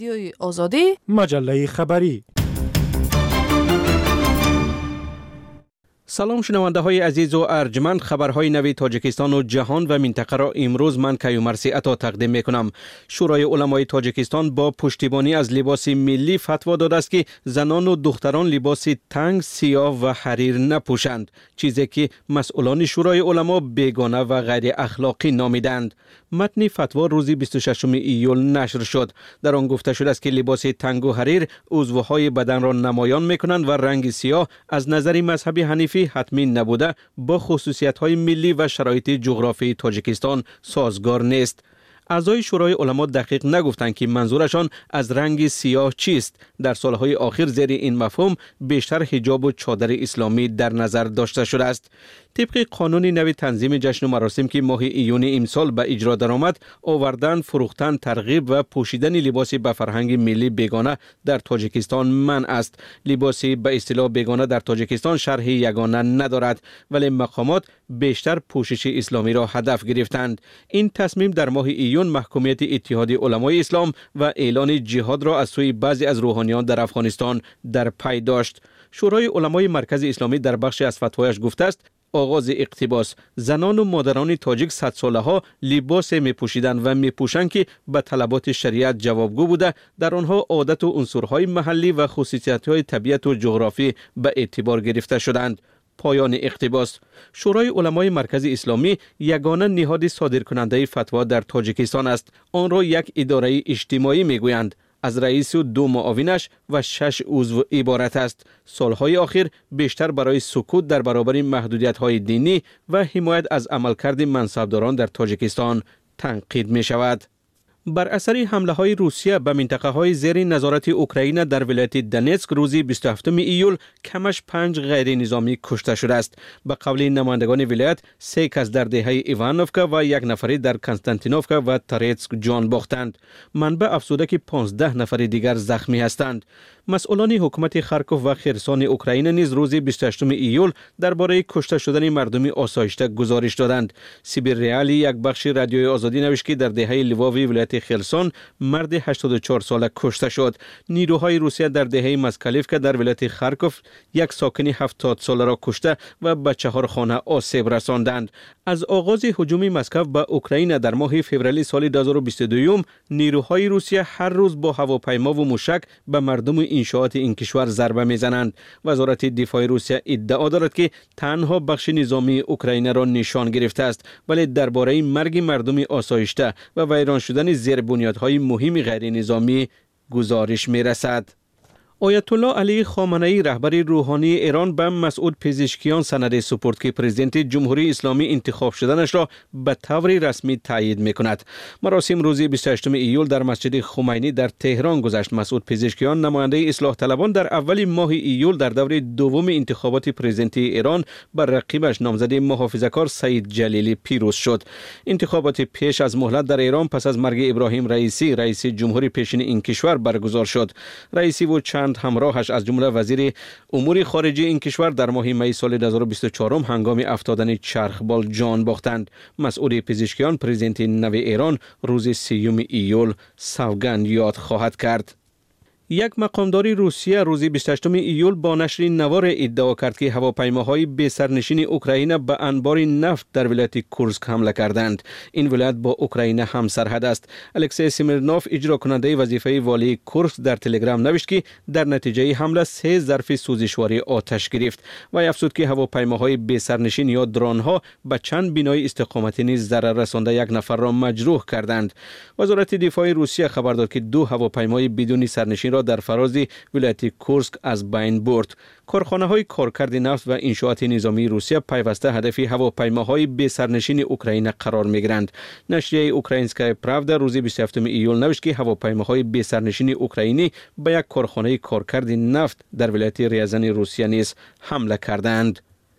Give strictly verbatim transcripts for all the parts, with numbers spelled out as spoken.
رادیوی آزادی، مجله خبری. سلام شنونده های عزیز و ارجمند، خبرهای نوی تاجیکستان و جهان و منطقه را امروز من کیومرثی عطا تقدیم می کنم. شورای علمای تاجیکستان با پشتیبانی از لباس ملی فتوا داده است که زنان و دختران لباس تنگ، سیاه و حریر نپوشند، چیزی که مسئولان شورای علما بیگانه و غیر اخلاقی نامیدند. متن فتوا روز بیست و ششم ایول نشر شد. در آن گفته شده است که لباس تنگ و حریر عضوهای بدن را نمایان می کنند و رنگ سیاه از نظر مذهب حنیفی حتمی نبوده با خصوصیت‌های ملی و شرایط جغرافیایی تاجیکستان سازگار نیست. اعضای شورای علما دقیق نگفتند که منظورشان از رنگ سیاه چیست. در سالهای آخر زیر این مفهوم بیشتر حجاب و چادر اسلامی در نظر داشته شده است. طبق قانون نوی تنظیم جشن و مراسم که ماه ایون امسال به اجرا درآمد، آوردن، فروختن، ترغیب و پوشیدن لباس به فرهنگ ملی بیگانه در تاجیکستان منع است. لباس به اصطلاح بیگانه در تاجیکستان شرح یگانه ندارد، ولی مقامات بیشتر پوشش اسلامی را هدف گرفتند. این تصمیم در ماه ایون محکومیت اتحاد علمای اسلام و اعلان جهاد را از سوی بعضی از روحانیان در افغانستان در پی داشت. شورای علمای مرکز اسلامی در بخش از فتوایش گفته است آغاز اقتباس: زنان و مادران تاجیک صد ساله ها لباس می پوشیدند و می پوشند که به طلبات شریعت جوابگو بوده. در آنها عادت و عنصرهای محلی و خصوصیت‌های طبیعت و جغرافی به اعتبار گرفته شدند. پایان اقتباس. شورای علمای مرکز اسلامی یگانه نهاد صادرکننده فتوا در تاجیکستان است. آن را یک اداره اجتماعی می گویند. از رئیس و دو معاونش و شش عضو عبارت است. سالهای آخر بیشتر برای سکوت در برابر محدودیت‌های دینی و حمایت از عملکرد منصبداران در تاجیکستان تنقید می شود. بر اثر حمله های روسیه به منطقه های زیر نظارت اوکراین در ولایت دنیتسک روز بیست و هفتم ایول کمش پنج غیر نظامی کشته شده است. به قول نمایندگان ولایت، سه کس در دهه ایوانوفکا و یک نفری در کنستانتینوفکا و ترتسک جان باختند. منبع افزوده که پانزده نفر دیگر زخمی هستند. مسئولان حکومت خارکوف و خرسون اوکراین نیز روز بیست و هشتم ایول درباره کشته شدن مردم آسایشته گزارش دادند. سیبیر ریالی یک بخش رادیوی آزادی نوشت که در دهه لواوی ولایت خرسون مرد هشتاد و چهار ساله کشته شد. نیروهای روسیه در دهه مسکالیفکا در ولایت خارکوف یک ساکن هفتاد ساله را کشته و به چهار خانه آسیب رساندند. از آغاز هجوم مسکو به اوکراین در ماه فوریه سال دو هزار و بیست و دو، نیروهای روسیه هر روز با هواپیما و موشک به مردم انشاءات این کشور ضربه میزنند. وزارت دفاع روسیه ادعا دارد که تنها بخش نظامی اوکراین را نشان گرفته است، ولی درباره مرگ مردم آسایشته و ویران شدن زیر بنیادهای مهم غیر نظامی گزارش میرسد. آیت الله علی خامنه‌ای رهبر روحانی ایران به مسعود پزشکیان سند سپرد که پرزیدنت جمهوری اسلامی انتخاب شدنش را به طور رسمی تایید می‌کند. مراسم روز بیست و هشتم ایول در مسجد خمینی در تهران گذشت. مسعود پزشکیان نماینده اصلاح طلبان در اول ماه ایول در دور دوم انتخابات پرزیدنتی ایران بر رقیبش نامزد محافظه‌کار سعید جلیلی پیروز شد. انتخابات پیش از مهلت در ایران پس از مرگ ابراهیم رئیسی رئیس جمهوری پیشین این کشور برگزار شد. رئیسی و چند همراهش از جمله وزیر امور خارجه این کشور در ماه می سال دو هزار و بیست و چهار هنگام افتادن چرخبال جان باختند. مسعود پزشکیان پرزیدنت نو ایران روز سیوم ایول سوگند یاد خواهد کرد. یک مقامدار روسیه روز بیست و هشتم ایول با نشر نوار ادعا کرد که هواپیماهای بی سرنشین اوکراین به انبار نفت در ولایت کورسک حمله کردند. این ولایت با اوکراین هم سرحد است. الکسی سمیرنوف اجرا کننده وظیفه والی کورسک در تلگرام نوشت که در نتیجه حمله سه ظرف سوزشواری آتش گرفت و افزود که هواپیماهای بی سرنشین یا درونها به چند بنای استقامتی نیز ضرر رسانده یک نفر را مجروح کردند. وزارت دفاع روسیه خبر داد که دو هواپیمای بدون سرنشین را در فراز ولایت کورسک از بین برد. کارخانه‌های کارکرد نفت و انشاءات نظامی روسیه پیوسته هدف هواپیماهای بی سرنشین اوکراین قرار می‌گیرند. نشریه اوکراینسکای پراودا روز بیست و هفتم ایول نوشت که هواپیماهای بی سرنشین اوکراینی به یک کارخانه کارکرد نفت در ولایت ریازن روسیه نیز حمله کردند.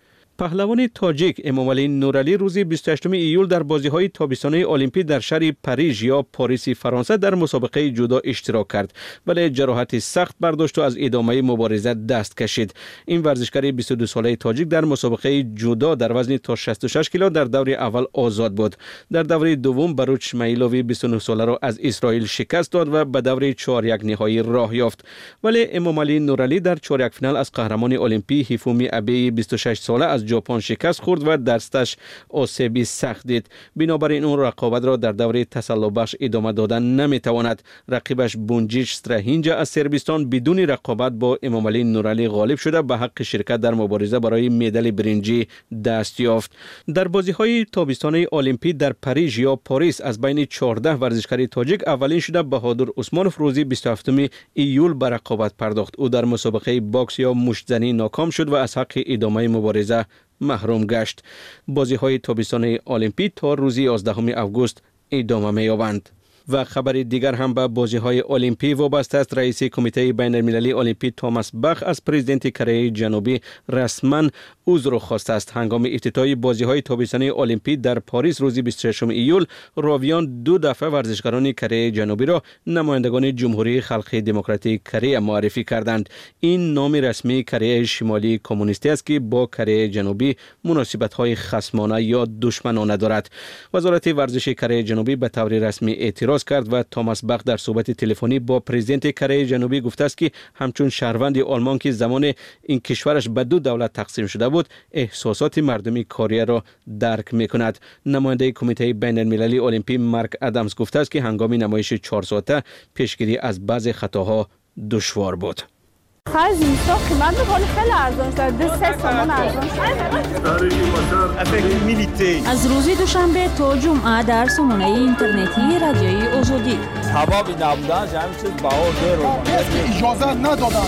پهلوان تاجیک امامعلی نورعلی روز بیست و هشتم ایول در بازی‌های تابستانه المپیک در شهر پاریس یا پاریس فرانسه در مسابقه جودو اشتراک کرد، ولی جراحت سخت برداشت و از ادامه مبارزه دست کشید. این ورزشکار بیست و دو ساله تاجیک در مسابقه جودو در وزن تا شصت و شش کیلو در دور اول آزاد بود. در دور دوم بروچ اسماعیلوی بیست و نه ساله را از اسرائیل شکست داد و به دور چهار یک نهایی راه یافت. ولی امامعلی نورعلی در چهار یک فینال از قهرمان المپیک هیفومی ابی بیست و شش ساله از ژاپن شکست خورد و دستش آسیبی سخت دید. بنابراین اون رقابت را در دوره تسلی بخش ادامه دادن نمیتواند. رقیبش بونجیچ استراهینجا از سربستان بدون رقابت با امامعلی نورعلی غالب شده به حق شرکت در مبارزه برای مدال برنجی دست یافت. در بازی‌های تابستانه المپیک در پاریس یا پاریس از بین چهارده ورزشکار تاجیک اولین شده بهادر عثمانوف روزی بیست و هفتم ایول به رقابت پرداخت. او در مسابقه باکس یا مشت‌زنی ناکام شد و از حق ادامه مبارزه محروم گشت. بازی‌های تابستانه المپیک تا روز یازدهم آگوست ادامه می‌یابند. و خبر دیگر هم به بازی‌های المپیک وابسته است. رئیس کمیته بین المللی المپیک توماس باخ از پرزیدنت کره جنوبی رسما عذر خواسته است. هنگام افتتاح بازی‌های تابستانه المپیک در پاریس روز بیست و ششم ایول، راویان دو دفعه ورزشکاران کره جنوبی را نمایندگان جمهوری خلق دموکراتیک کره معرفی کردند. این نام رسمی کره شمالی کمونیستی است که با کره جنوبی مناسبت‌های خصمانه یا دشمنانه دارد. وزارت ورزش کره جنوبی به طور رسمی اعتراض کرد و توماس باخ در صحبت تلفنی با پرزیدنت کره جنوبی گفته است که همچون شهروند آلمان که زمان این کشورش به دو دولت تقسیم شده بود، احساسات مردمی کره را درک می‌کند. نماینده کمیته بین المللی المپیک مارک ادمز گفته است که هنگام نمایش چهار ساعته پیشگیری از بعضی خطاها دشوار بود. خرج اینستا قیمت می‌کنه خیلی ارزان شد. دو سه تومان ارزان شد. از روز دوشنبه تا جمعه در سامانه اینترنتی رادیوی آزادی. هوا بی نبودن همین چیز باور دارو. اجازه ندادن.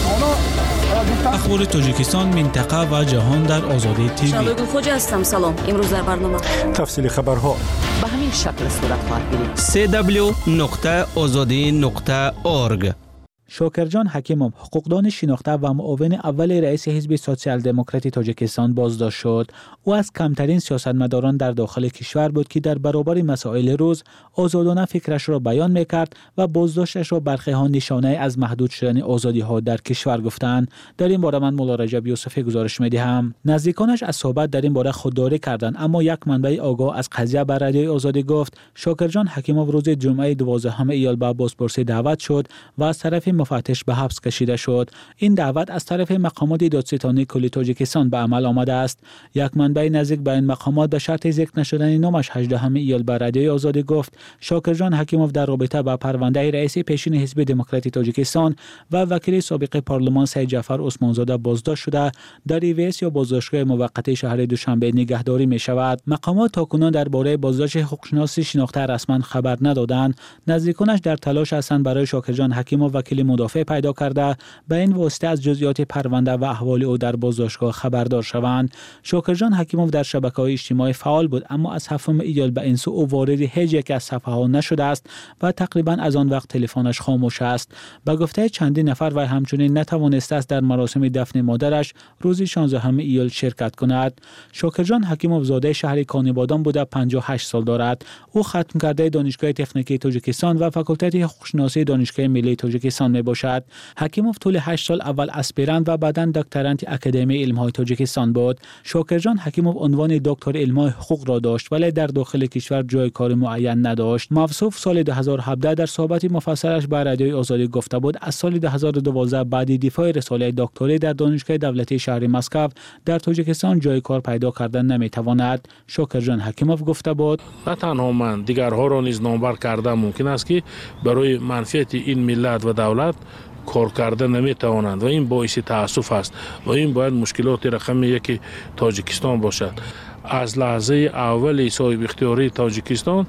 اخبار تاجیکستان، منطقه و جهان در آزادی تیوی. شبگون خوجا هستم. سلام. امروز در برنامه تفصیل خبرها به همین شکل صورت خواهد گرفت. سی دبلیو نقطه آزادی نقطه اورگ. شاکرجان حکیموف، حقوقدان شناخته و معاون اول رئیس حزب سوسیال دموکراتی تاجیکستان بازداشت شد. او از کمترین سیاستمداران در داخل کشور بود که در برابر مسائل روز آزادانه فکرش را بیان میکرد و بازداشتش را برخی ها نشانه از محدود شدن آزادی ها در کشور گفتند. در این باره من مولا رجب یوسفی گزارش میدهم. نزدیکانش از صحبت در این باره خودداری کردند، اما یک منبع آگاه از قضیه بر رادیوی آزادی گفت شاکرجان حکیموف روز جمعه دوازدهم ایول به بازپرسی دعوت شد و از طرف مفتش به حبس کشیده شد. این دعوت از طرف مقامات دادستانی کل تاجیکستان به عمل آمده است. یک منبع نزدیک به این مقامات به شرط ذکر نشدن نامش هجدهم ایول به رادیوی آزادی گفت شاکرجان حکیموف در رابطه با پرونده رئیس پیشین حزب دموکراتی تاجیکستان و وکیل سابق پارلمان سید جعفر عثمانزاده بازداشت شده در ایویس یا بازداشتگاه موقت شهر دوشنبه نگهداری می شود. مقامات تاکنون درباره بازداشت حقوقشناس شناخته رسما خبر ندادند. نزدیکانش در تلاش هستند برای شاکرجان حکیموف وکیل مدافع پیدا کرده به این واسطه از جزئیات پرونده و احوال او در بازداشتگاه خبردار شوند. شاکرجان حکیموف در شبکه‌های اجتماعی فعال بود، اما از هفتم ایول به این سو او وارد هیچ یک از صفحه‌ها نشده است و تقریبا از آن وقت تلفنش خاموش است. به گفته چندین نفر و همچنین نتوانسته است در مراسم دفن مادرش روز شانزدهم ایول شرکت کند. شاکرجان حکیموف زاده شهر کانیبادان بوده، پنجاه و هشت سال دارد. او ختم کرده دانشگاه تکنیکی تاجیکستان و فاکولته حقوقشناسی دانشگاه ملی تاجیکستان می باشد. حکیموف طول هشت سال اول اسپیرانت و بعداً دکترانت اکادمی علم‌های تاجیکستان بود. شاکرجان حکیموف عنوان دکتر علم‌های حقوق را داشت ولی در داخل کشور جای کار معین نداشت. موصوف سال دو هزار و هفده در صحبت مفصلش با رادیوی آزادی گفته بود از سال دو هزار و دوازده بعد دفاع رساله دکتری در دانشگاه دولتی شهر مسکو در تاجیکستان جای کار پیدا کردن نمیتواند. شاکرجان حکیموف گفته بود نه تنها من، دیگرها را نیز نامبر کردن ممکن است که برای منفعت این ملت و دولت کار کرده نمیتوانند و این باعث تأسف است و این باید مشکلات رقم یک تاجیکستان باشد. از لحظه اول صاحب اختیاری تاجیکستان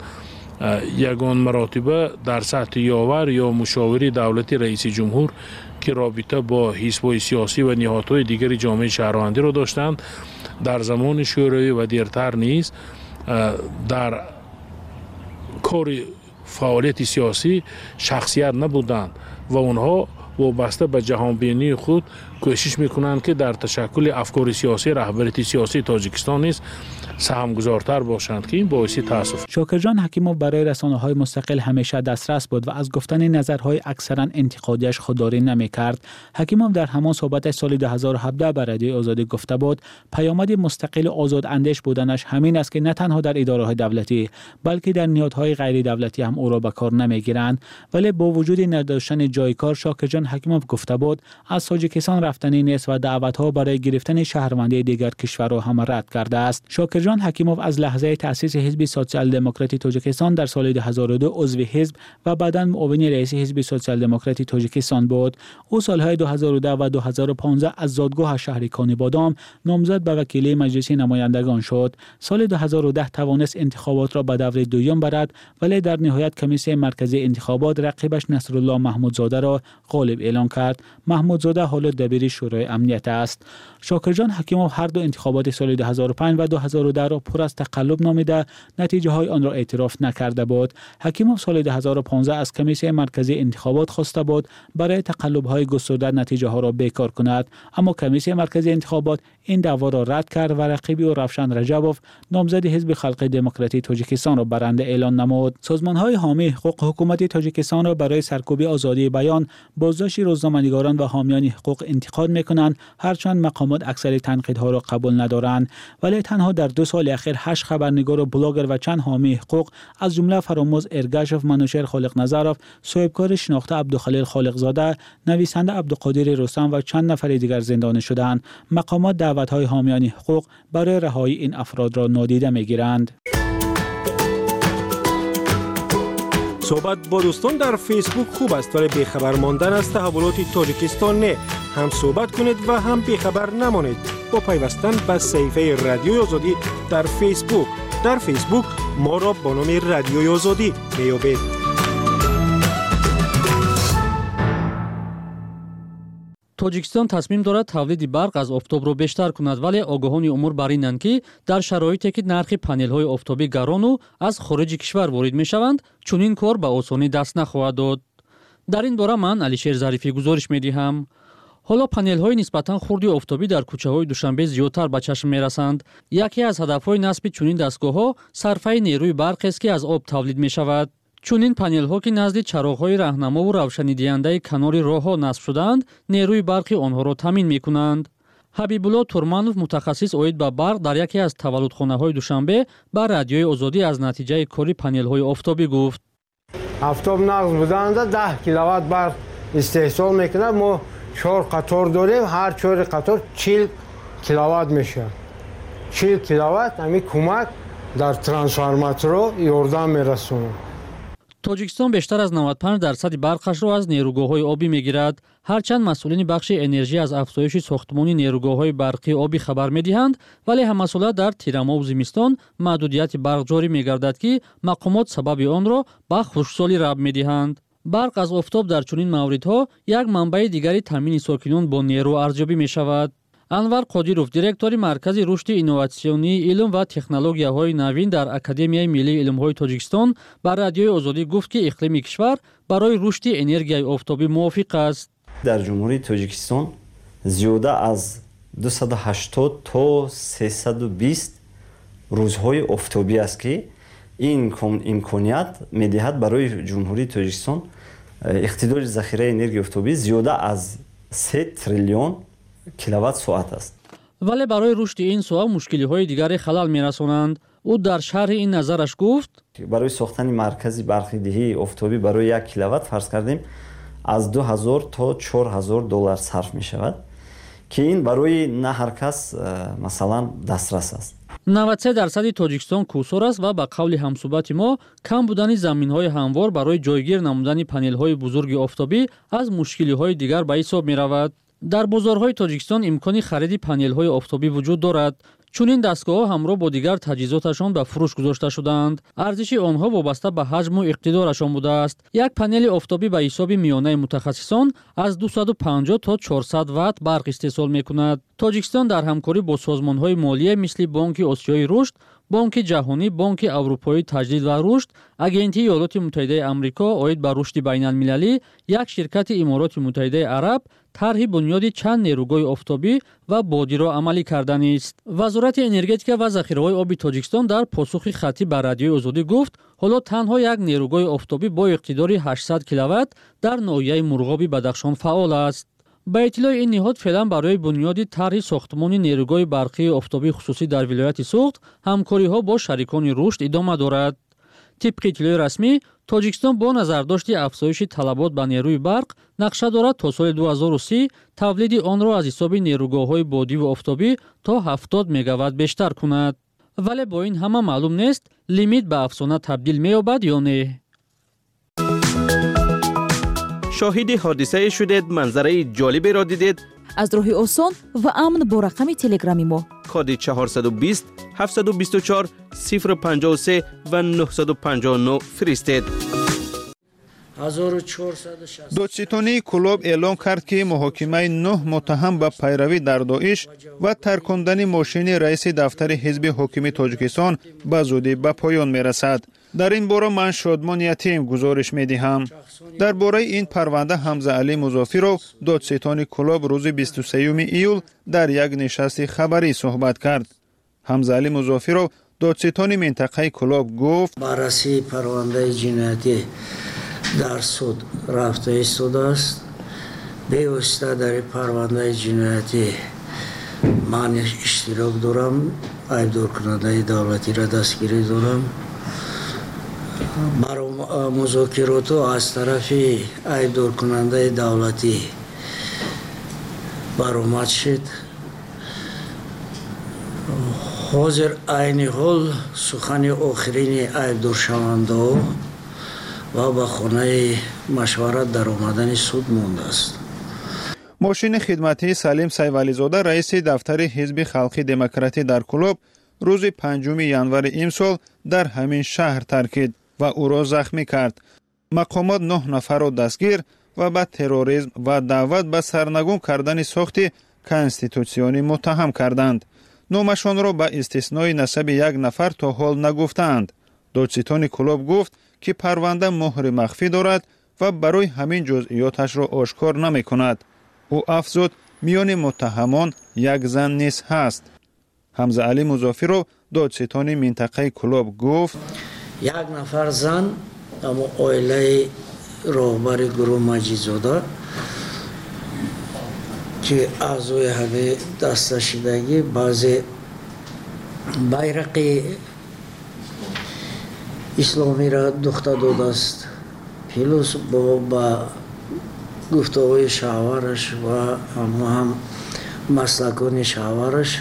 یگان مراتبه در سطح یاور یا مشاوری دولتی رئیس جمهور که رابطه با حزب‌های سیاسی و نهادهای دیگر جامعه شهروندی را داشتند، در زمان شوروی و دیرتر نیز در کار فعالیت سیاسی شخصیت نبودند و اونها وابسته به جهانبینی خود کوشش میکنند که در تشکل افکار سیاسی رهبری سیاسی تاجیکستان نیز سهمگذارتر باشند که این باعث تاسف. شاکرجان حکیموف برای رسانه‌های مستقل همیشه دسترس بود و از گفتن نظرهای اکثرا انتقادیش خودداری نمی‌کرد. حکیموف در همان صحبت سال دو هزار و هفده به رادیوی آزادی گفته بود پیامد مستقل آزاد اندیش بودنش همین است که نه تنها در اداره‌های دولتی بلکه در نهادهای غیر دولتی هم او را به کار نمی‌گیرند. ولی با وجود نداشتن جای کار شاکرجان حکیموف گفته بود از تاجیکستان رفتنی نیست و دعوت‌ها برای گرفتن شهروندی دیگر کشورها هم رد کرده است. شاکرجان حکیموف از لحظه تأسیس حزب سوسیال دموکراتی تاجیکستان در سال دو هزار و دو عضو حزب و بعداً معاون رئیس حزب سوسیال دموکراتی تاجیکستان بود. او سالهای دو هزار و ده و دو هزار و پانزده از زادگاه شهر کانی بادام نامزد به وکیلی مجلس نمایندگان شد. سال دو هزار و ده توانست انتخابات را به دور دوم برد ولی در نهایت کمیسیون مرکزی انتخابات رقیبش نصرالله محمودزاده را غالب اعلام کرد. محمودزاده حالا دبیر شورای امنیت است. شاکرجان حکیموف هر دو انتخابات سال دو هزار و پنج و دو هزار و ده را پر از تقلب نامیده نتیجه های آن را اعتراف نکرده بود. حکیموف سال دو هزار و پانزده از کمیسیون مرکزی انتخابات خواسته بود برای تقلب های گسترده نتیجه ها را بیکار کند، اما کمیسیون مرکزی انتخابات این دعوا را رد کرد و رقیبی او روشن رجبوف نامزد حزب خلق دموکراتی تاجیکستان را برنده اعلان نمود. سازمان های حامی حقوق حکومت تاجیکستان را برای سرکوبی آزادی بیان، بازداشت روزنامه‌نگاران و حامیان حقوق انتقاد می‌کنند، هرچند مقامات اکثر تنقیدها را قبول ندارند. ولی تنها در دو سال اخیر هشت خبرنگار و بلاگر و چند حامی حقوق از جمله فراموز ارگاشف، منوشر خالق نظرف، صاحبکار شناخته عبدالخلیل خالقزاده، نویسنده عبدالقادر رستم و چند نفر دیگر زندانی شدند. مقامات دعوت‌های حامیان حقوق برای رهایی این افراد را نادیده می‌گیرند. صحبت با دوستان در فیسبوک خوب است ولی بیخبر ماندن از تحولات تاجیکستان نه. هم صحبت کنید و هم بیخبر نمانید با پیوستن به صفحه رادیوی آزادی در فیسبوک. در فیسبوک ما را با نام رادیوی آزادی میابید. тоҷикистон тасмим дорад тавлиди барқ аз офтобро бештар кунад, вале огоҳони умур бар инанд ки дар шароите ки нархи панелҳои офтобӣ гарону аз хориҷи кишвар ворид мешаванд, чунин кор ба осонӣ даст нахоҳад дод. дар ин бора ман Алишер Зарифӣ гузориш медиҳам. ҳоло панелҳои нисбатан хурди офтобӣ дар кӯчаҳои Душанбе зиёдтар ба чашм мерасанд. яке аз ҳадафҳои насби чунин дастгоҳҳо сарфаи нерӯи барқест ки аз об тавлид мешавад. чунин панелҳо ки назди чароғҳои раҳнамову равшанидиҳандаи канори роҳҳо насб шудаанд, нерӯи барқи онҳоро таъмин мекунанд. ҳабибулло Турманов, мутахассис оид ба барқ, дар яке аз таваллудхонаҳои Душанбе ба радиои Озодӣ аз натиҷаи кори панелҳои офтобӣ гуфт. Автоб нағз буданда даҳ киловатт барқ истеҳсол мекунад. мо чор қатор дорем, ҳар чори қатор чил киловатт мешавад. чил киловатт ҳамин кӯмак дар трансформаторро ёрдам мерасонад. тоҷикистон бештар аз навад و پنج дарсади барқашро аз нерӯгоҳҳои обӣ мегирад. ҳарчанд масъулини бахши энержия аз афзоиши сохтмони нерӯгоҳҳои барқии обӣ хабар медиҳанд, вале ҳамасола дар тирамов зимистон маҳдудияти барқ ҷорӣ мегардад ки мақомот сабаби онро ба хушксолӣ раб медиҳанд. барқ аз офтоб дар чунин мавридҳо як манбаи дигари таъмини сокинон бо нерӯ арзёбӣ мешавад. Анвар Қодиров, директори Маркази рушди инноватсионии илм ва технологияҳои навин дар Академияи миллии илмҳои Тоҷикистон ба радиои Озодӣ гуфт ки иқлими кишвар барои рушди энергияи офтобӣ мувофиқ аст. дар ҷумҳурии Тоҷикистон зиёда аз дусаду ҳаштод то сесаду бист рӯзҳои офтобӣ аст ки ин имконият медиҳад барои ҷумҳурии Тоҷикистон иқтидори захираи энергияи офтобӣ зиёда аз се триллион киловатт соат аст. вале барои рушди ин соҳа мушкилиҳои дигаре халал мерасонанд. ӯ дар шарҳи ин назараш гуфт: барои сохтани маркази барқидиҳии офтобӣ барои як киловатт фарз кардем аз ду ҳазор то чор ҳазор доллар сарф мешавад ки ин барои на ҳар кас масалан дастрас аст. навад се дарсади Тоҷикистон кӯсор аст ва ба қавли ҳамсӯҳбати мо кам будани заминҳои ҳамвор барои ҷойгир намудани панелҳои бузурги офтобӣ аз мушкилиҳои дигар ба ҳисоб меравад. дар бозорҳои Тоҷикистон имкони хариди панелҳои офтобӣ вуҷуд дорад. чунин дастгоҳҳо ҳамроҳ бо дигар таҷҳизоташон ба фурӯш гузошта шудаанд. арзиши онҳо вобаста ба ҳаҷму иқтидорашон будааст. як панели офтобӣ ба ҳисоби миёнаи мутахассисон аз дусаду панҷоҳ то чорсад ватт барқ истеҳсол мекунад. Тоҷикистон дар ҳамкорӣ бо созмонҳои молие мисли Бонки Осиёи рушд بانک جهانی، بانک اروپایی تجدید و رشد، агентии ایالات متحده آمریکا اوید بر رشد بین‌المللی، یک شرکت امارات متحده عرب طرح بنیاد چند نیروگاه آفتابی و بادی را عملی کردن است. وزارت انرژتیک و ذخیره‌های آب تاجیکستان در پاسخ خطی بر رادیوی آزادی گفت حالا تنها یک نیروگاه آفتابی با اقتدار هشتصد کیلووات در ناحیه مرغابی بدخشان فعال است. با اطلاع این نهاد فعلا برای بنیاد طرح ساختمان نیروگاه برقی آفتابی خصوصی در ولایت سوخت همکاری‌ها با شریکان رشد ادامه دارد. طبق اطلاع رسمی، تاجیکستان با نظرداشت افزایش طلبات به نیروی برق نقشه دارد تا سال دو هزار و سی تولید آن را از حساب نیروگاه‌های بادی و آفتابی تا هفتاد مگاوات بیشتر کند. ولی با این همه معلوم نیست لیمیت به افسانه تبدیل می‌یابد یا نه. شاهد حادثه شدید، منظره جالبی را دیدید؟ از راه آسان و امن با رقم تلگرامی ما کد چهارصد و بیست هفتصد و بیست و چهار صفر پنجاه و سه و نهصد و پنجاه و نه فرستید. دادستانی کلاب اعلام کرد که محاکمه نه متهم به پیروی در داعش و ترکاندن ماشین رئیس دفتر حزب حاکم تاجیکستان به زودی به پایان میرسد. در این باره من شادمانیتیم گزارش میدهم. درباره این پرونده حمزه علی مضافی را دادستانی کلاب روز بیست و سوم ایول در یک نشست خبری صحبت کرد. حمزه علی مضافی را دادستانی منطقه کلاب گفت بررسی پرونده جنایتی در سود رفته ایستاده است. بیوسته در پرونده جنایتی من اشتراک دارم. ایبدار کننده دولتی را دستگیری دارم. برای مذاکرات از طرف ایبدار کننده دولتی برآمد شد. حاضر عین حال سخن آخرین ایبدار شونده و به خانه مشورت در آمدن سود مانده است. ماشین خدمتی سلیم سیفعلی زاده رئیس دفتر حزب خلقی دموکراتی در کلاب روز پنجم ینور امسال در همین شهر ترکید و او را زخمی کرد. مقامات نه نفر را دستگیر و به تروریسم و دعوت به سرنگون کردن ساخت کنستیتوسیونی متهم کردند. نامشان را به استثنای نسب یک نفر تا حال نگفتند. دادستان کلاب گفت که پرونده مهر مخفی دارد و برای همین جزئیاتش را آشکار نمی کند. او افزود میان متهمان یک زن نیز هست. حمزه علی مضافی را دادستان منطقه کلاب گفت یک نفر زن اما عائله راهبر گروه مجیدزاده که اعضای همه دستشیدگی بعضی بیرق اسلامی را دخته داده است. پلوس با با گفتگوی شاورش و هم هم مسلکان شاورش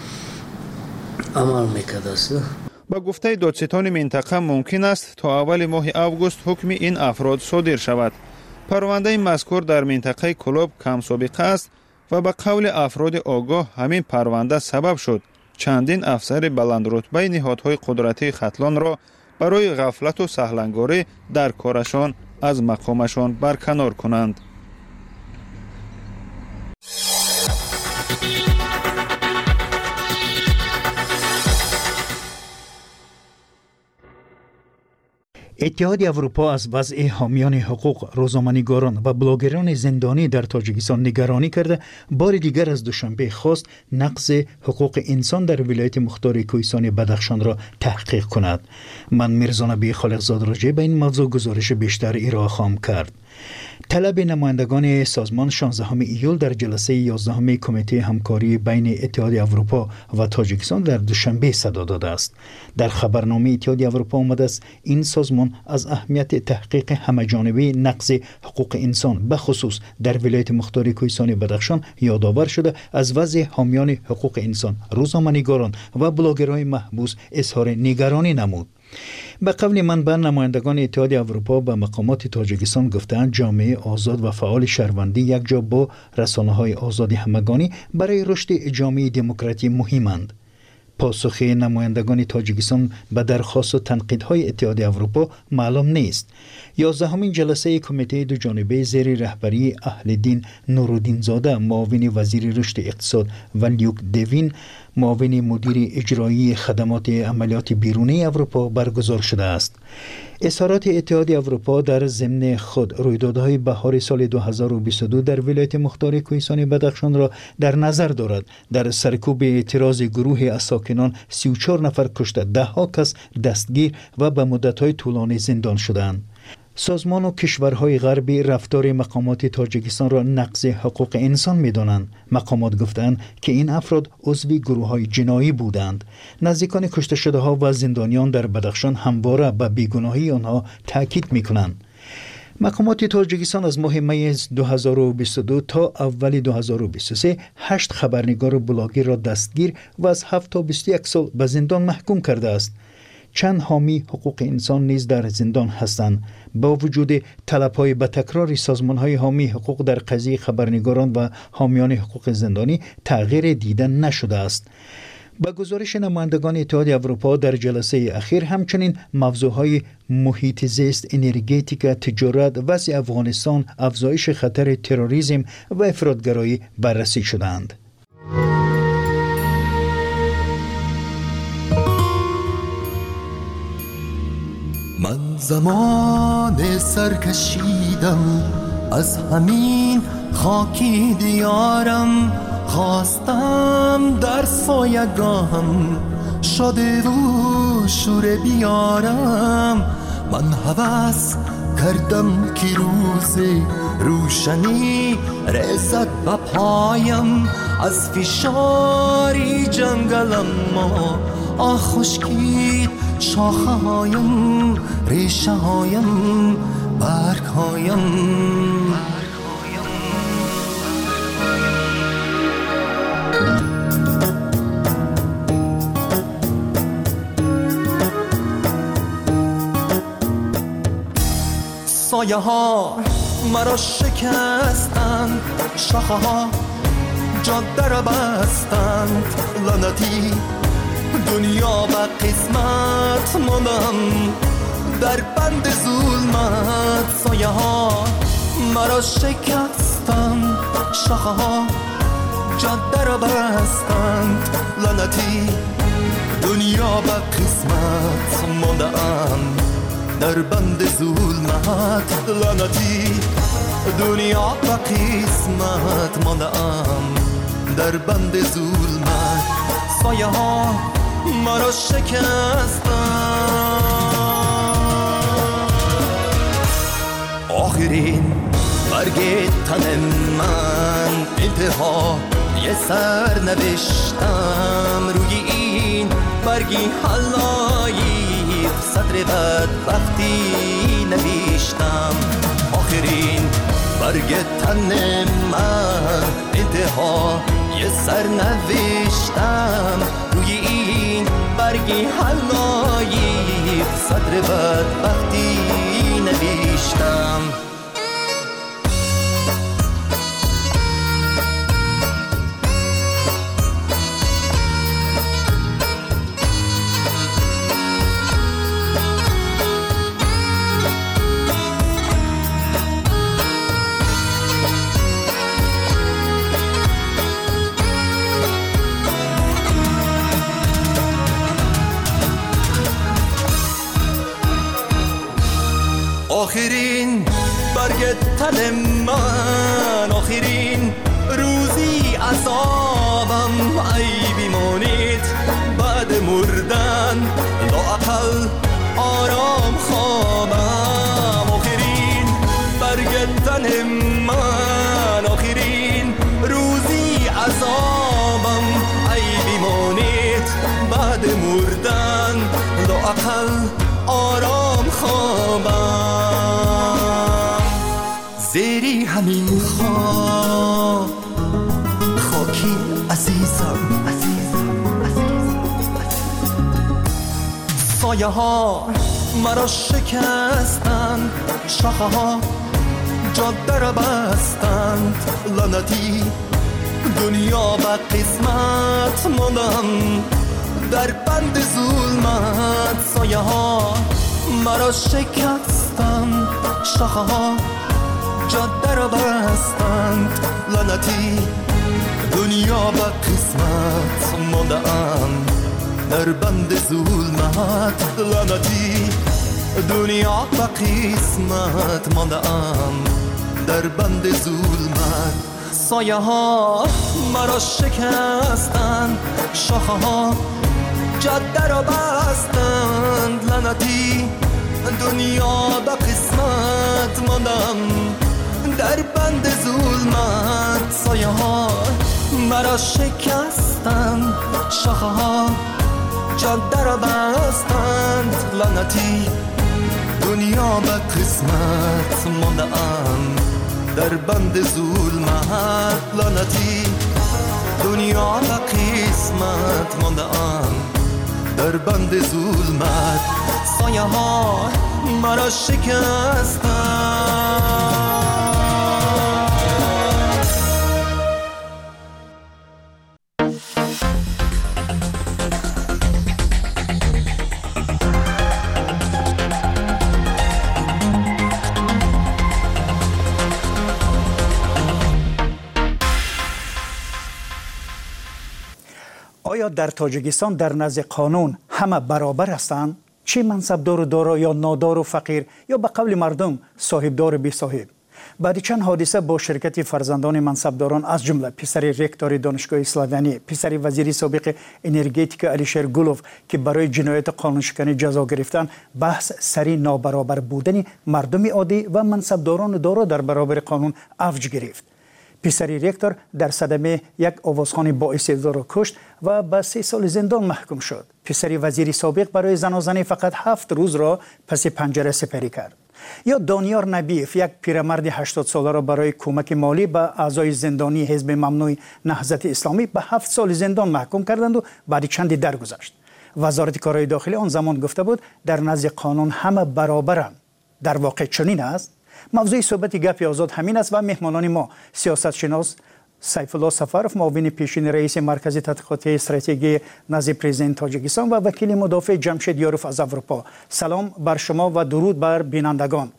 عمل میکرده است. با گفته دادستان منطقه ممکن است تا اول ماه اوگوست حکم این افراد صادر شود. پرونده مذکور در منطقه کلاب کم سابقه است و به قول افراد آگاه همین پرونده سبب شد چندین افسر بلند رتبه نهادهای قدرتی ختلان را برای غفلت و سهلنگاری در کارشان از مقامشان برکنار کنند. اتحاد اروپا از وضع حامیان حقوق، روزنامه‌نگاران و بلاگران زندانی در تاجیکستان نگرانی کرده بار دیگر از دوشنبه خواست نقض حقوق انسان در ولایت مختار کوهستان بدخشان را تحقیق کند. من میرزا نبی خالقزاد راجع به این موضوع گزارش بیشتر ارائه خواهم کرد. طلب نمایندگان سازمان شانزدهم ایول در جلسه یازدهم کمیته همکاری بین اتحاد اروپا و تاجیکستان در دوشنبه صدا داده است. در خبرنامه اتحاد اروپا آمده است این سازمان از اهمیت تحقیق همه‌جانبه نقض حقوق انسان به خصوص در ولایت مختار کوهستان بدخشان یادآور شده از وضع حامیان حقوق انسان، روزنامه‌نگاران و بلاگرهای محبوس اظهار نگرانی نمود. به قول منبع نمایندگان اتحاد اروپا به مقامات تاجیکستان گفتند جامعه آزاد و فعال شهروندی یک جا با رسانه‌های آزاد همگانی برای رشد جامعه دموکراتی مهمند. پاسخ نمایندگان تاجیکستان به درخواست و تنقیدهای اتحادیه اروپا معلوم نیست. یازدهمین جلسه کمیته دو جانبه زیر رهبری اهل‌دین نورالدین زاده، معاون وزیر رشد اقتصاد، و لیوک دیوین، معاون مدیر اجرایی خدمات عملیات بیرونی اروپا برگزار شده است. اظهارات اتحادیه اروپا در ضمن خود رویدادهای بهار سال دو هزار و بیست و دو در ولایت مختار کوهستان بدخشان را در نظر دارد. در سرکوب اعتراض گروه از ساکنان سی و چهار نفر کشته، ده ها کس دستگیر و به مدت‌های طولانی زندان شدند. سازمان و کشورهای غربی رفتار مقامات تاجیکستان را نقض حقوق انسان می‌دانند. مقامات گفتند که این افراد عضو گروه‌های جنایی بودند. نزدیکان کشته شده ها و زندانیان در بدخشان همواره به بیگناهی آنها تاکید می‌کنند. مقامات تاجیکستان از ماه می دو هزار و بیست و دو تا اول دو هزار و بیست و سه هشت خبرنگار و بلاگر را دستگیر و از هفت تا بیست و یک سال به زندان محکوم کرده است. چند حامی حقوق انسان نیز در زندان هستند. با وجود طلب‌های به تکرار سازمان‌های حامی حقوق در قضیه خبرنگاران و حامیان حقوق زندانی تغییر دیده نشده است. با گزارش نمایندگان اتحادیه اروپا در جلسه اخیر همچنین موضوعهای محیط زیست، انرژتیک، تجارت، وضع افغانستان، افزایش خطر تروریسم و افراطگرایی بررسی شدند. من زمان سرکشیدم از همین خاکی دیارم، خواستم در سایگاهم شده و شور بیارم. من هوس کردم که روز روشنی رسد به پایم، از فشاری جنگلم ما آه خشکید شاخه هایم، ریشه هایم، برگ هایم. سایه ها مرا شکستند، شاخه ها جاده را بستند، لعنتی دنیا و قسمت ماندم در بند ظلمت. سایه ها مرا شکستند، شاخه ها جاده را بستند، لعنتی دنیا و قسمت ماندم در بند ظلمت. لعنتی دنیا و قسمت ماندم در بند ظلمت. سایه ها مرا شکستند. آخرین برگ تن من انتها یه سر نوشتم، روی این برگی حلایی صدر بدبختی نوشتم. آخرین برگ تن من انتها یه سر نوشتم، روی این برگی حلایی صدر بدبختی نوشتم. آخرین برگ تن من، آخرین روزی عذابم، ای بیمانید بعد مردن لااقل آرام خوابم. آخرین برگ تن من، آخرین روزی عذابم، ای بیمانید بعد مردن لااقل آرام خوابم. زیری همین خواب خاکی عزیزم، عزیزم، عزیزم. سایه ها مرا شکستند، شاخه ها جاده را بستند، لعنتی دنیا و قسمت ماندم در بند ظلمت سایه ها مرا شکستند، شاخه ها جاده را بستند، لعنتی دنیا به قسمت مانده ام در بند ظلمت، لعنتی دنیا به قسمت مانده ام در بند ظلمت. سایه ها مرا شکستند، شاخه ها جاده را بستند، لعنتی دنیا به قسمت ماندم در بند ظلمت. سایه ها مرا شکستند، شاخه ها جاده را بستند، لعنتی دنیا به قسمت ماندم در بند ظلمت، لعنتی دنیا به قسمت ماندم در بند ظلمت. سایه ها مرا شکستند. آیا در تاجیکستان در نزد قانون همه برابر هستند؟ چه منصبدار و دارا یا نادار و فقیر یا به قول مردم صاحبدار و بی صاحب؟ بعد چند حادثه با شرکت فرزندان منصبداران از جمله پسر رکتور دانشگاه اسلامی، پسر وزیر سابق انرژتیک علیشیر گلوف که برای جنایت قانونشکنی جزا گرفتن، بحث سری نابرابر بودن مردم عادی و منصبداران دارا در برابر قانون افج گرفت. پسر رکتور در صدمه یک آوازخوان با استعداد را کشت و به سه سال زندان محکوم شد. پسر وزیر سابق برای زنازنی فقط هفت روز را پس پنجره سپری کرد. یا دانیار نبیف، یک پیرمرد هشتاد ساله را برای کمک مالی به اعضای زندانی حزب ممنوع نهضت اسلامی به هفت سال زندان محکوم کردند و بعد چندی درگذشت. وزارت کارهای داخلی آن زمان گفته بود در نزد قانون همه برابرند. در واقع چنین است؟ موضوع صحبت گپ آزاد همین است و مهمانان ما سیاست شناس سیف الله سفرов معاون پیشین رئیس مرکز تحقیقات استراتژی نزد پرزیدنت تاجیکستان و وکیل مدافع جمشید یاروف از اروپا. سلام بر شما و درود بر بینندگان.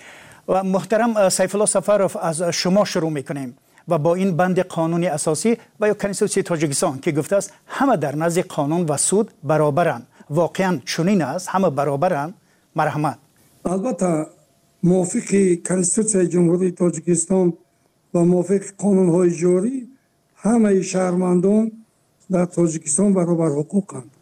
و محترم سیف الله سفرов از شما شروع میکنیم و با این بند قانونی اساسی و یا کنستیتوسی تاجیکستان که گفته است همه در نزد قانون و سود برابرند، واقعا چنین است؟ همه برابرند؟ مرحمت. البته موافق کنستیتوسیای جمهوری تاجیکستان و موافق قانون‌های جاری همه شهروندان در تاجیکستان برابر حقوقند.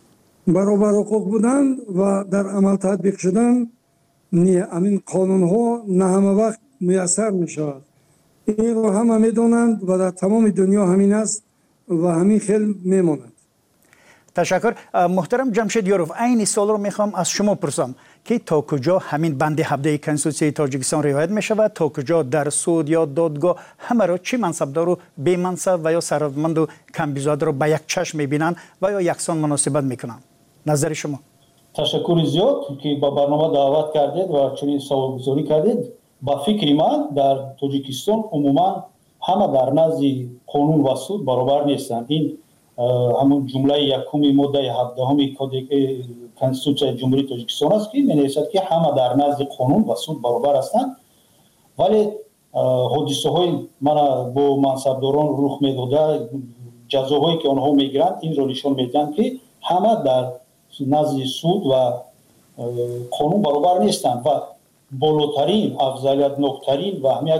برابر حقوق بودن و در عمل تطبیق شدن نه همین قانون‌ها نه همه وقت میسر میشود. این رو همه میدونند و در تمام دنیا همین است و همین خیل میماند. تشکر. محترم جمشید یاروف، این سوال رو میخوام از شما پرسم که تا کجا همین بند هفده کنستیتوسی تاجیکستان رعایت می شود، تا کجا در سود یا دادگاه همه را چه منصبدار و بی منصب و یا ثروتمند و کم بیزاد را به یک چشم میبینند و یا یکسان مناسبت میکنند؟ نظر شما؟ تشکر زیاد که با برنامه دعوت کردید و چنین سوال گذاری کردید. با فکر من در تاجیکستان عموما همه در نزد قانون و سود برابر نیستند. این همون جمله یکم ماده هفدهم کنستیتوسیای جمهوری تاجیکستان است که می‌نویسد که همه در نزد قانون و سود برابر هستند. ولی حادثه های من با منصبداران رخ میداده، جزاهایی که آنها میگیرند این را نشان میدهند که همه در نزد سود و قانون برابر نیستند و بالاترین افضلیت‌ناکترین و همین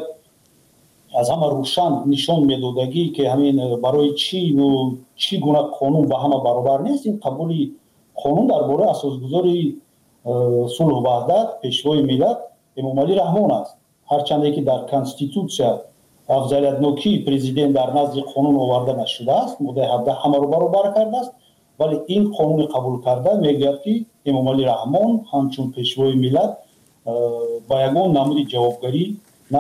از همه روشن نشان میدادگی که همین برای چی و چی گونه قانون و همه برابر نیست، این قبول قانون درباره اساسگذاری صلح و وحدت پیشوای ملت امام علی رحمان است. هرچند که در کنستیتوسیا افضلیت‌ناکی پرزیدنت در نزد قانون آورده نشده است، ماده هفده همه رو برابر کرده است، ولی این قانون قبول کرده میگوید که امام علی رحمان همچون پیشوای ملت با یگان نمود جوابگری نه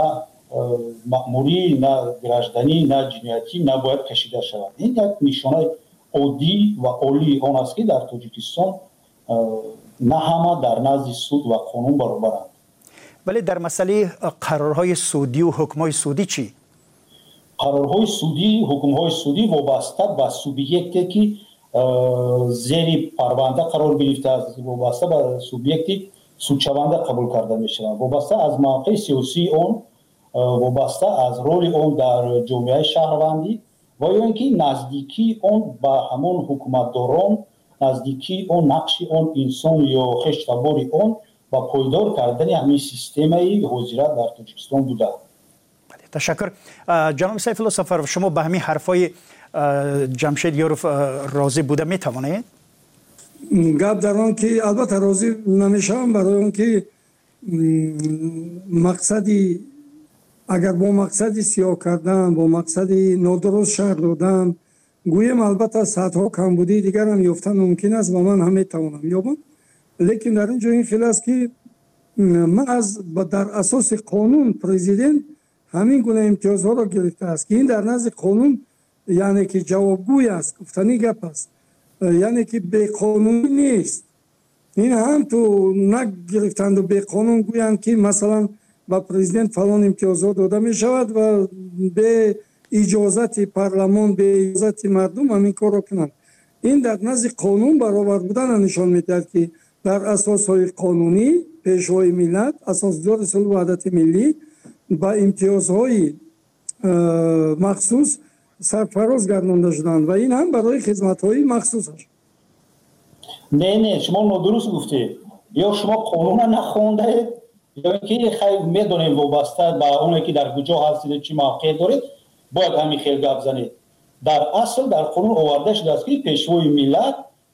مأموری، نه گراجدانی، نه جنایتی نباید کشیده شود. این یک نشانه عادی و عالی آن است که در تاجیکستان نه همه در نزد سود و قانون برابرند. ولی در مسئله قرارهای سودی و حکمهای سودی چی؟ هوای سودی، حکم های سودی وابسته به سوبیکتی که زیر پرونده قرار گرفته است، وابسته به سوبیکتی سودشونده قبول کرده می شود، وابسته از موقع سیاسی اون، وابسته از رول اون در جامعه شهروندی و یا اینکه نزدیکی اون به همون حکومتداران، نزدیکی اون نقش اون انسان یا خشتباری اون و پایدار کردن همین سیستم حضوریت در تاجیکستان بوده. تشکر. جناب سیف الله سفرов، شما به همین حرفای جمشید یاروف راضی بوده می توانید؟ گپ در آن که البته راضی نمیشم، برای اون که مقصدی اگر با مقصدی سیاه کردن، با مقصدی نادرست شهر دادن، گویم البته صدها کمبودی دیگر هم یافتن ممکن است و من هم میتوانم یابم، لیکن در اینجا این خیلی است که من از در اساس قانون پرزیدنت همین گونه امتیازها را گرفته است که این در نزد قانون یعنی که جوابگوی است، گفتنی گپ است، یعنی که به قانونی نیست. این هم تو نگرفتند و به قانون گویند که مثلا با پرزیدنت فلان امتیازات داده می شود و به اجازت پارلمان، به اجازت مردم همین کار را کنند. این در نزد قانون برابر بودن نشان میدهد که در اساس های قانونی پیشوای ملت، اساس دار اصول وحدت ملی با امتیازهای مخصوص سرفراز گردانده شدند و این هم برای خدمت‌های مخصوص است. نه نه شما نادرست گفتید، یا شما قانون نخوندید یا اینکه خیلی میدونید وابسته به اونی که در کجا هستید چی موقع دارید باید همین خیلی گپ زنید. در اصل در قانون آورده شده است که پیشوای ملت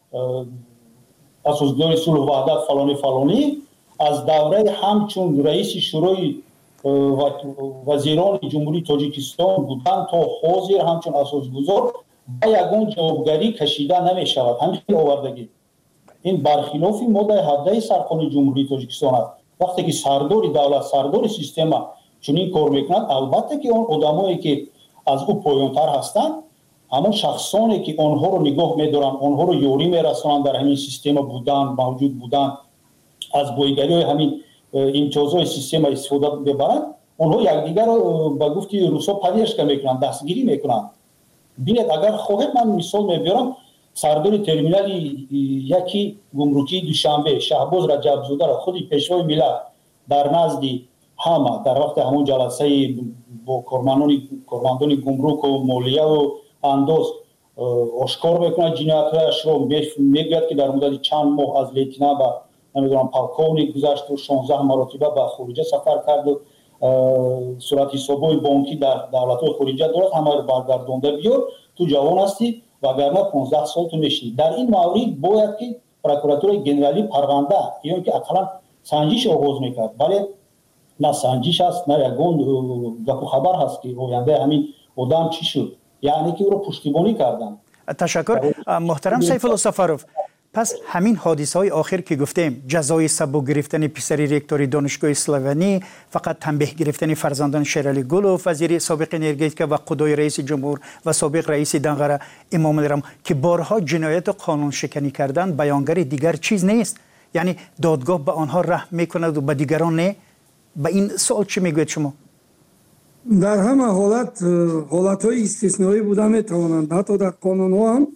اساسدار صلح و وحدت فلانی فلانی از دوره همچون رئیس شورای وزیران جمهوری تاجیکستان بودن تا حاضر همچون اساسگذار با یگان جوابگری کشیده نمی شود. همین آوردگی این برخلاف ماده هفده سرقانون جمهوری تاجیکستان است. وقتی که سردار دولت، سردار سیستم چنین کار میکنند، البته که اون آدمایی که از او پایانتر هستند، همون شخصانی که آنها رو نگاه میدارن، آنها رو یاری میرسونن در همین سیستم بودن، موجود بودن، از بایگری همین امتیازهای سیستم استفاده ببرند، آنها یکدیگر رو به گفتی روسا پذیرش میکنن، دستگیری میکنن. ببینید اگر خواهید من مثال میبرم، سردار ترمینال یکی گمرکی دوشنبه شهباز رجبزاده را خودی پیشوای ملت در نزد همه در وقت همون جلسه با کارمندان کارمندان گمرک و مالیه و انداز آشکار میکنه جنایت‌هایش رو، میگوید که در مدت چند ماه از لیتنا به نمیدونم پالکونیک گذشت و شانزده مرتبه به خارجه سفر کرد و صورت حسابای بانکی در دولت‌های خارجه دارد، همه رو برگردونده بیار، تو جوان هستی وگرنه پانزده سال تو میشی. در این مورد باید که پروکراتور گنرالی پرونده یا که اقلا سنجش آغاز میکرد، ولی نه سنجش هست نه یگان گپ و خبر هست که آینده همین آدم چی شد، یعنی که او رو پشتیبانی کردن. تشکر. محترم سیف الله سفرov، پس همین حادثه های آخر که گفتیم، جزای سبک گرفتن پسری رکتور دانشگاه اسلوونی، فقط تنبیه گرفتن فرزندان شیرعلی گلوف، وزیر سابق انرژتیک و خدای رئیس جمهور و سابق رئیس دنقره امام الرم که بارها جنایت و قانون شکنی کردن، بیانگر دیگر چیز نیست؟ یعنی دادگاه به آنها رحم میکند و به دیگران نه؟ به این سوال چی میگوید شما؟ در همه حالت حالت های استثنایی بوده میتوانند، حتی در قانون ها هم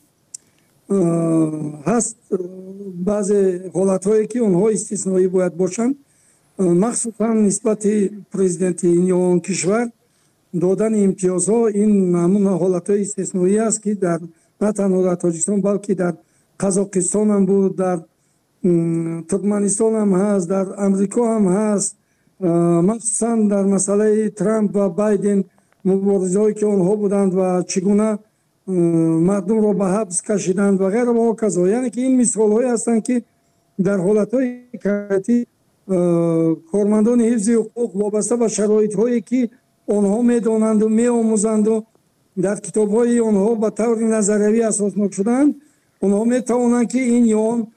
هست بعض حالت هایی که اونها استثنایی باید باشند، مخصوصا نسبت پرزیدنت این کشور دادن امتیازها. این همون حالت های استثنایی است که در نه تنها در تاجیکستان بلکه در قزاقستان هم بود، در ترکمنستان هم هست، در امریکا هم هست، مخصوصا در مسئله ترامپ و بایدن مبارزه هایی که آنها بودند و چگونه مردم را به حبس کشیدند و غیره و کذا. یعنی که این مثال هایی هستند که در حالت های کارتی کارمندان حفظ حقوق وابسته به شرایط هایی که آنها میدانند و میآموزند و در کتاب های آنها به طور نظریه اساسناک شدند، آنها میتوانند که این یا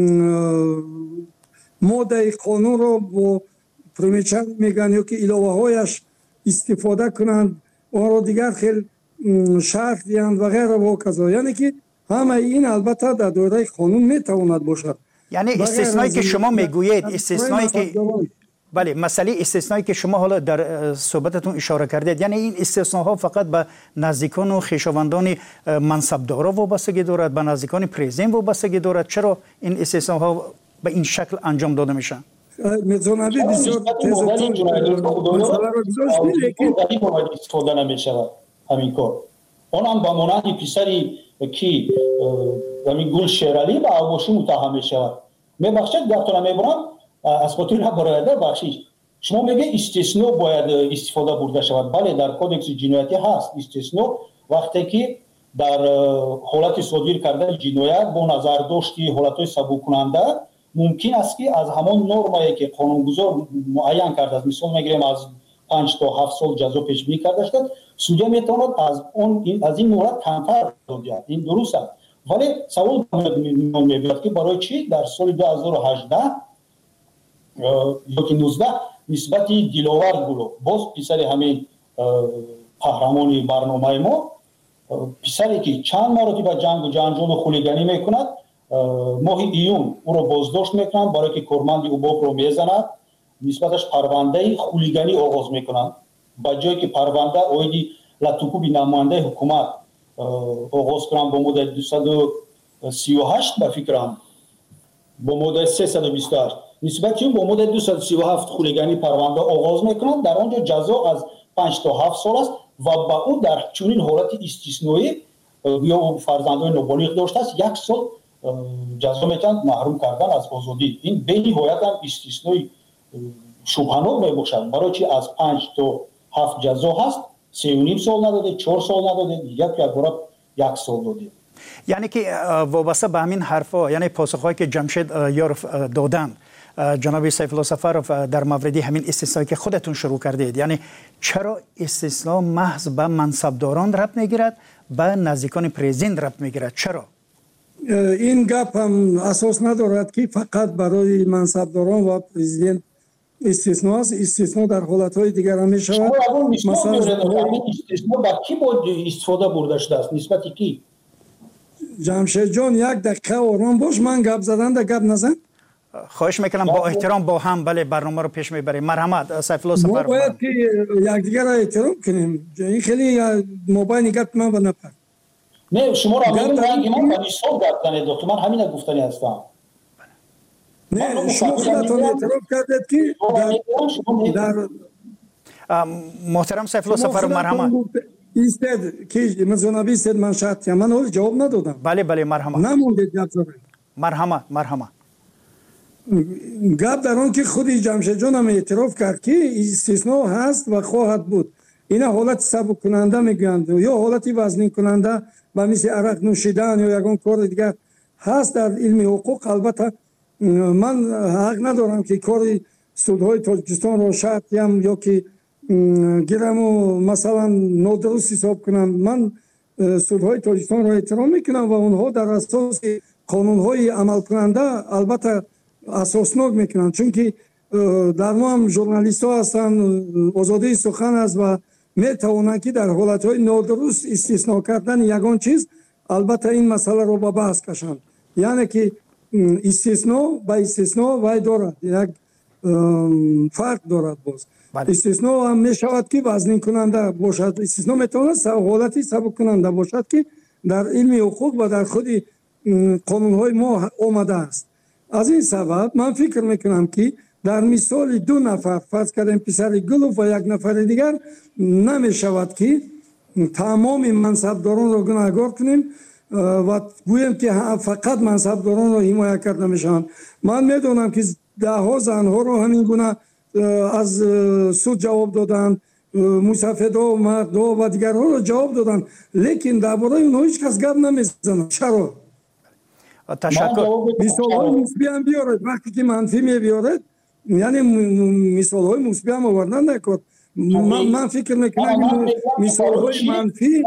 ماده قانون را با پرمیچر میگن یا که علاوه هایش استفاده کنند، آن را دیگر خیلی شرح دیند و غیره و کذا. یعنی که همه این البته در دایره قانون میتواند باشد. یعنی استثنایی که شما میگویید، استثنایی که بله، مسئله استثنایی که شما حالا در صحبتتون اشاره کردید، یعنی این استثناها فقط به نزدیکان و خویشاوندان منصبدارا وابستگی دارد، به نزدیکان پرزیدنت وابستگی دارد؟ چرا این استثناها به این شکل انجام داده میشن؟ میزانبی بسیار استفاده نمیشود همین کار. اون هم با مانند پسری که همین گل شیرالی با آغوشی متهم میشود. میبخشید گفتم میبرم از خاطر برایده بخشید. شما میگه استثنا باید استفاده برده شود. بله در کودکس جنایتی هست استثنا وقتی که در حالت صادر کردن جنایت با نظر داشتی حالتهای سبک کننده ممکن است که از همان نرمایی که قانونگذار معین کرده است، مثال میگیریم از پنج تا هفت سال جزا پیش بینی کرده شد، سودیا میتواند از اون از این مورد کمتر بیاد. این درست است، ولی سوال میاد که برای چی در سال دو هزار و هجده یا که نوزده نسبت دلاور گلو باز پسر همین قهرمانی برنامه ما پسری که چند مرتبه جنگ و جنجال و خلیگانی میکند ماه ایون او را بازداشت میکنند برای که کارمند اوباپ رو میزند، نسبتش پرونده خلیگانی آغاز میکنند. با جایی که پرونده اویدی لطوکوبی نماینده حکومت آغاز کنند با مدت دویست و سی و هشت به فکرم با مدت سیصد و بیست و هشت نسبت چون با مدت دویست و سی و هفت خلیگانی پرونده آغاز میکنند، در آنجا جزا از پنج تا هفت سال است و با او در چنین حالت استثنایی یا فرزندان نابالغ داشته است یک سال جزا میتوند محروم کردن از آزادی. این به نهایت هم استثنایی شبهناک میباشد. برای چی از پنج تا هفت جزا هست، سه و نیم سال نداده، چهار سال نداده، یک یک بار یک سال داده. یعنی که وابسته به همین حرفا، یعنی پاسخهایی که جمشید یاروف دادن جناب سیف الله سفرов در مورد همین استثنایی که خودتون شروع کردید، یعنی چرا استثنا محض به منصبداران ربط میگیرد، به نزدیکان پرزیدنت ربط میگیرد؟ چرا؟ این گپ هم اساس ندارد که فقط برای منصبداران و پرزیدنت استثنا است. استثنا در حالتهای دیگر هم می شود. مثلا استثنا با کی باید استفاده برده شده است؟ نسبتی کی؟ جمشید جان یک دقیقه آرام باش، من گپ زدن ده گپ نزن. خواهش میکنم با احترام با هم بله برنامه رو پیش میبریم. مرحمت سیف الله سفرov. ما باید که یکدیگر را احترام کنیم. این خیلی موبایل گپ من و نپر. نه شما را میگم رنگ من با نیستم گپ زنید دکتر، من همین گفتنی هستم. نه شما خودتون اعتراف کردید که در محترم سیف الله سفرov مرحمت ایستد که مزونابی استد من شرط من اول جواب ندادم. بله بله مرحمت. نمونده گپ زدن. مرحمت مرحمت. گپ در آن که خودی جمشید جان هم اعتراف کرد که استثناء هست و خواهد بود. اینا حالت سبک کننده میگویند یا حالتی وزنی کننده و مثل عرق نوشیدن یا یگان کار دیگر هست در علم حقوق. البته من حق ندارم که کار سودهای تاجیکستان را شرط کنم یا که گیرم و مثلا نادرست حساب کنم. من سودهای تاجیکستان را احترام میکنم و اونها در اساس قانونهای عمل کننده البته اساسناک میکنن، چون که در ما هم ژورنالیست ها هستن، آزادی سخن است و میتوانند که در حالت های نادرست استثناء کردن یگان چیز البته این مسئله رو با بحث کشند. یعنی که استثناء با استثناء وای دارد، یک فرق دارد. باز استثناء هم میشود که وزنی کننده باشد، استثناء میتواند حالتی سبک کننده باشد که در علم حقوق و در خود قانون های ما آمده است. از این سبب من فکر میکنم که در مثال دو نفر فرض کردیم پسر گلوف و یک نفر دیگر نمی شود که تمام منصبداران را گناهکار کنیم و گوییم که فقط منصبداران را حمایت کرده میشن. من میدونم که ده ها زنها را همین گونه از سود جواب دادن، مصفدا و مردا و دیگرها را جواب دادن، لیکن درباره اونها هیچ کس گپ نمیزنه. چرا؟ تشکر. مثال های مثبت هم بیارد، وقتی که منفی می بیارد یعنی مثال های مثبت هم آوردن نکرد. من, من فکر میکنم مثال های منفی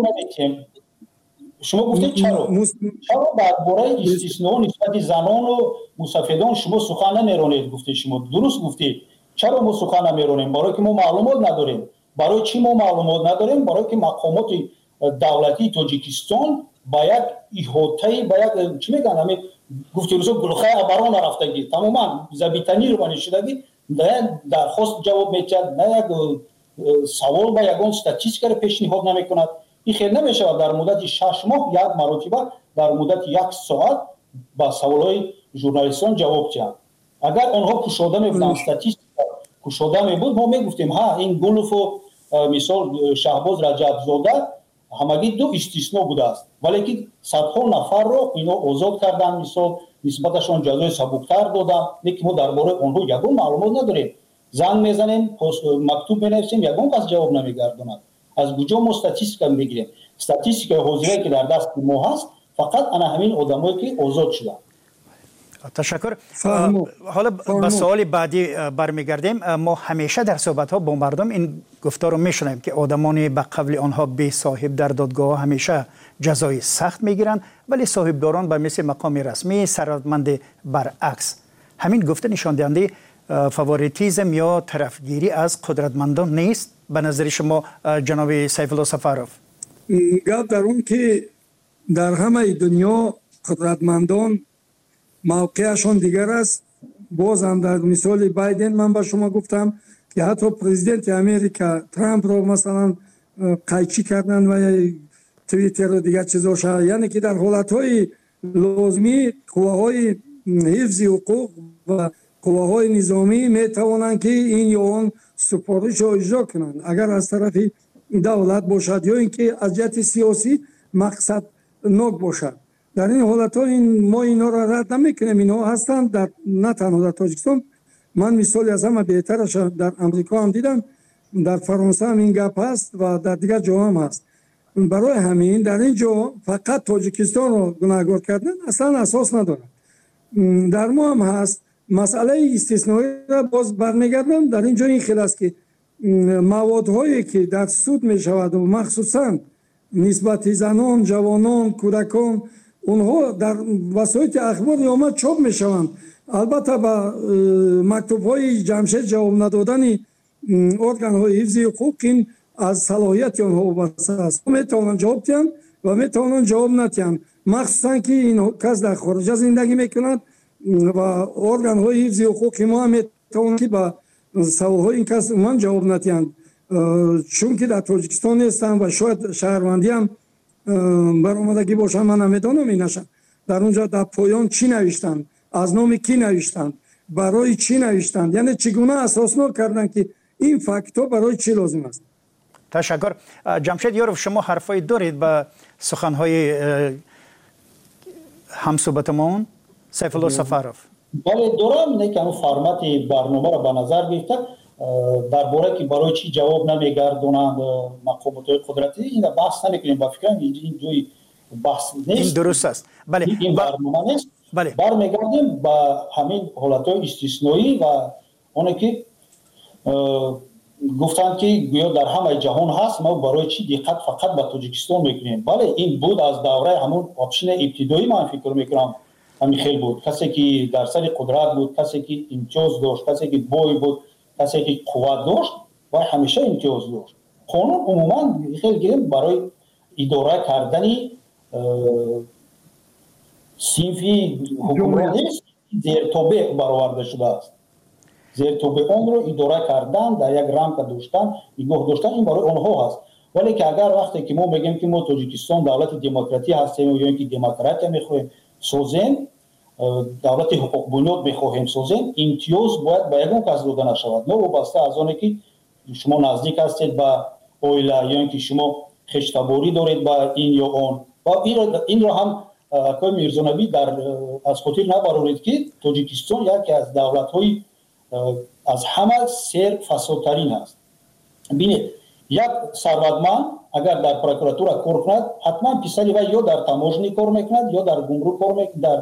شما گفتید چرا؟ چرا درباره استثناء نسبت زنان و مصفدان شما سخن نمیرانید؟ گفتید شما درست گفتید. چرا ما سخن نمیرانیم؟ برای که ما معلومات نداریم. برای چی ما معلومات نداریم؟ برای که مقامات دولتی تاجیکستان با یک احاطه با یک چی میگن همین گفتی روزا گلخه ابران رفتگی تماما زبیتنی رو بنشیدگی نه درخواست جواب می‌دهد، نه یک سوال با یگان استاتیستیکا پیشنهاد نمی‌کند. این خیلی نمی‌شود در مدت شش ماه یک مرتبه در مدت یک ساعت با سوال‌های ژورنالیستان جواب دهند. اگر آنها کشاده می‌بودند استاتیستیکا کشاده می‌بود ما می‌گفتیم ها این گلوف و مثال شهباز رجب‌زاده همگی دو استثنا بوده است، ولی که صدها نفر رو اینا آزاد کردن، مثال نسبتشون جزای سبکتر دادن. نه که ما درباره آنها یگان معلومات نداریم، زنگ میزنیم مکتوب مینویسیم یگان کس جواب نمیگرداند. از کجا ما استاتیستیکا میگیریم؟ استاتیستیکا حاضره که در دست ما هست فقط انا همین آدمایی که آزاد شدن. تشکر. حالا به سوال بعدی برمیگردیم. ما همیشه در صحبت ها با مردم این گفتار رو میشنویم که آدمانی به قبل آنها بی صاحب در دادگاه همیشه جزای سخت میگیرند، ولی صاحبداران به مثل مقام رسمی ثروتمند برعکس. همین گفته نشان دهنده فاوریتیزم یا طرفگیری از قدرتمندان نیست به نظر شما جناب سیف الله سفروف؟ گپ در اون که در همه دنیا قدرتمندان موقعشون دیگر است. باز هم در مثال بایدن من به شما گفتم که حتی پرزیدنت امریکا ترامپ رو مثلا قیچی کردن و توییتر و دیگر چیزا شد، یعنی که در حالتهای لازمی قواهای حفظ حقوق و قواهای نظامی می توانند که این یا آن سفارش رو اجرا کنند اگر از طرف دولت باشد یا اینکه از جهت سیاسی مقصد ناک باشد. در این حالت ها این ما اینا را رد نمیکنیم. اینا هستند در نه تنها در تاجیکستان، من مثالی از همه بهترش در امریکا هم دیدم، در فرانسه هم این گپ هست و در دیگر جا هم هست. برای همین در این جا فقط تاجیکستان رو گناهکار کردن اصلا اساس نداره. در ما هم هست مسئله استثنایی را باز برمیگردم. در این جا این خیلی است که موادهایی که در سود می شود و مخصوصا نسبت زنان، جوانان، کودکان اونها در وسایل اخبار آمد چاپ می شوند. البته با مکتوب های جمشید جواب ندادن ارگان های حفظ حقوق این از صلاحیت آنها وابسته است. می توانند جواب دهند و می توانند جواب ندهند، مخصوصا که این کس در خارج زندگی می کند و ارگان های حفظ حقوق ما هم می توانند که با سوال های این کس من جواب ندهند، چون که در تاجیکستان نیستم و شاید شهروندی هم برآمدگی باشن من نمیدانم اینشان. در اونجا در پایان چی نوشتند، از نام کی نوشتند، برای چی نوشتند، یعنی چگونه اساسنامه کردند که این فکت‌ها برای چی لازم است. تشکر. جمشید یاروف شما حرفای دارید به سخن‌های همصحبتمون سیف الله سفروف؟ بله دارم. نه که همون فرمت برنامه را به نظر گرفته درباره که برای چی جواب نمیگردونند مقامات قدرتی این بحث نمیکنیم. با فکرم این جوی بحث نیست، این درست است. بله این برنامه نیست. بله برمیگردیم با همین حالتهای استثنایی و اونه که گفتند که گویا در همه جهان هست، ما برای چی دقت فقط به تاجیکستان میکنیم. بله این بود از دوره همون آپشن ابتدایی من فکر میکنم همین خیلی بود. کسی که در سر قدرت بود، کسی که امتیاز داشت، کسی که بوی بود، کسی که قوت داشت و همیشه امتیاز داشت. قانون عموما خیلی گریم برای اداره کردن صنفی حکومتی زیرتابه برآورده شده است. زیرتابه آن رو اداره کردن، در یک رمق داشتن، نگاه داشتن، این برای آنها هست. ولی که اگر وقتی که ما میگیم که ما تاجیکستان دولت دموکراتی هستیم یا اینکه دموکراتی میخوایم سازیم، دولت حقوق بنیاد میخواهیم سازیم، امتیاز باید به یگان کس داده نشود. نه وابسته از آنه که شما نزدیک هستید به اویله یا اینکه شما خشتباری دارید با این یا آن. و این را هم اکای میرزانبی در از خاطر نبرارید که تاجیکستان یکی از دولت‌های از همه سر فسادترین است. ببینید یک ثروتمند اگر در پروکراتور کار کند حتما پسری و یا در تاموژنی کار میکند یا در گمرک کار میکند، در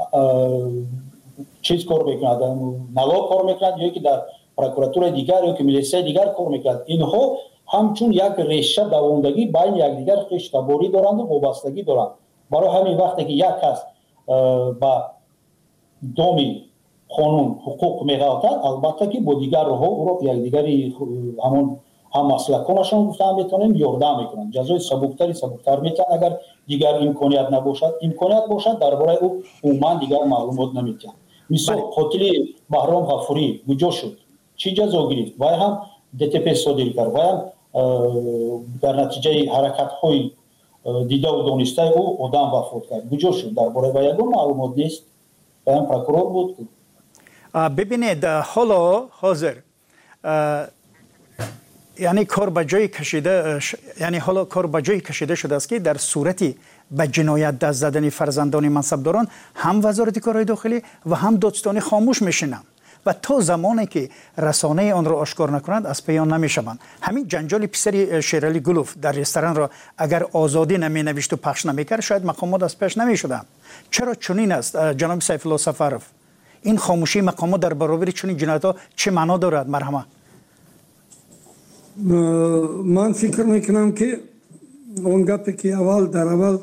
چیز کار میکند، در نلاق کار میکند یا که در پروکراتور دیگر یا که میلیسه دیگر کار میکند. اینها همچون یک ریشه دوامدگی بین یکدیگر خشتباری دارند و وابستگی دارند. برای همین وقتی که یک کس با دامی قانون حقوق میغلطد، البته که با دیگر ها او را یکدیگری همون هم مسلکانشان گفتن میتونیم یاردم میکنن، جزای سبکتری سبکتر میتونن اگر دیگر امکانیت نباشد. امکانیت باشد درباره او عموما دیگر معلومات نمیتونن. مثال قاتل بهرام غفوری کجا شد؟ чӣ ҷазо гирифт вай ҳам ДТП содир кард вай ҳам дар натиҷаи ҳаракатҳои дидаву донистаи ӯ одам вафот кард куҷо шуд дар бораи вай ягон маълумот нест вай ҳам прокурор буд. бибинед ҳоло ҳозир яъне кор ба ҷое кашида яъне ҳоло кор ба ҷое кашида шудааст ки дар сурати ба ҷиноят даст задани фарзандони мансабдорон ҳам вазорати корҳои дохилӣ ва ҳам додстонӣ хомӯш мешинанд ва то замоне ки расонаи онро ошкор накунанд аз паён намешаванд. ҳамин ҷанҷоли писари Шералӣ Гулов дар ресторанро агар озодӣ наменавишту пахш намекард шояд мақомот аз пеш намешуданд. чаро чунин аст ҷаноби Сайфулло Сафаров? ин хомӯшии мақомот дар баробари чунин ҷиноятҳо чӣ маъно дорад? марҳама. ман фикр мекунам ки он гапе ки аввал дар аввал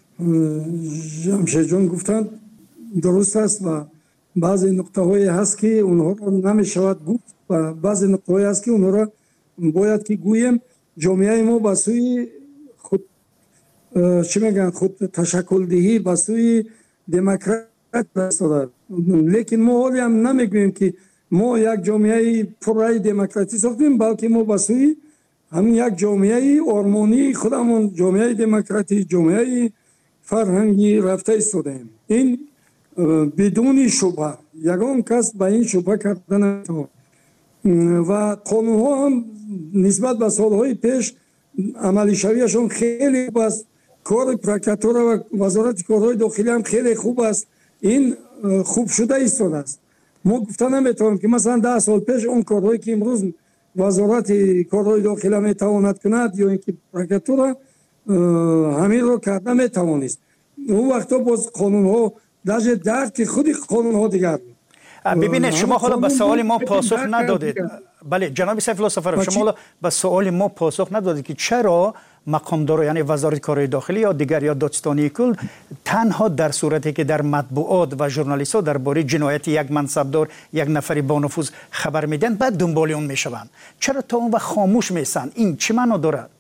ҷамшедҷон гуфтанд дуруст аст ва баъзе нуқтаҳое ҳаст ки онҳоро намешавад гуфт ва баъзе нуқтаҳое ҳаст ки онҳоро бояд ки гӯем. ҷомеаи мо ба сӯи худ чӣ мегӯянд худ ташаккулдиҳӣ ба сӯи демократия истодад. лекин мо ҳоле ҳам намегӯем ки мо як ҷомеаи пурраи демократӣ сохтем, балки мо ба сӯи ҳамин як ҷомеаи ормонии худамон ҷомеаи демократӣ ҷомеаи фарҳангӣ рафта истодаем. ин бидуни шубҳа ягон кас ба ин шубҳа карда наметавонад ва қонунҳо ҳам нисбат ба солҳои пеш амалишавияшон хеле хуб аст. кори прокуратура ва вазорати корҳои дохилӣ ҳам хеле хуб аст. ин хубшуда истодааст. мо гуфта наметавонем ки масалан даҳ сол пеш он корҳое ки имрӯз вазорати корҳои дохила метавонад кунад ё ин ки прокуратура ҳаминро карда метавонист. он вақтҳо боз қонунҳо даже дарки худи қонунҳо дигар. бибинед шумо ҳоло ба суоли мо посух надодед. бале ҷаноби Сайфулло Сафаров шумо ҳоло ба суоли мо посух надодед ки чаро мақомдоро яъне вазорати корҳои дохилӣ ё дигар ё додстонии кул танҳо дар сурате ки дар матбуот ва журналистҳо дар бораи ҷинояти як мансабдор як нафари бонуфуз хабар медиҳанд баъд дунболи он мешаванд. чаро то он вақт хомӯш месанд? ин чӣ маъно дорад?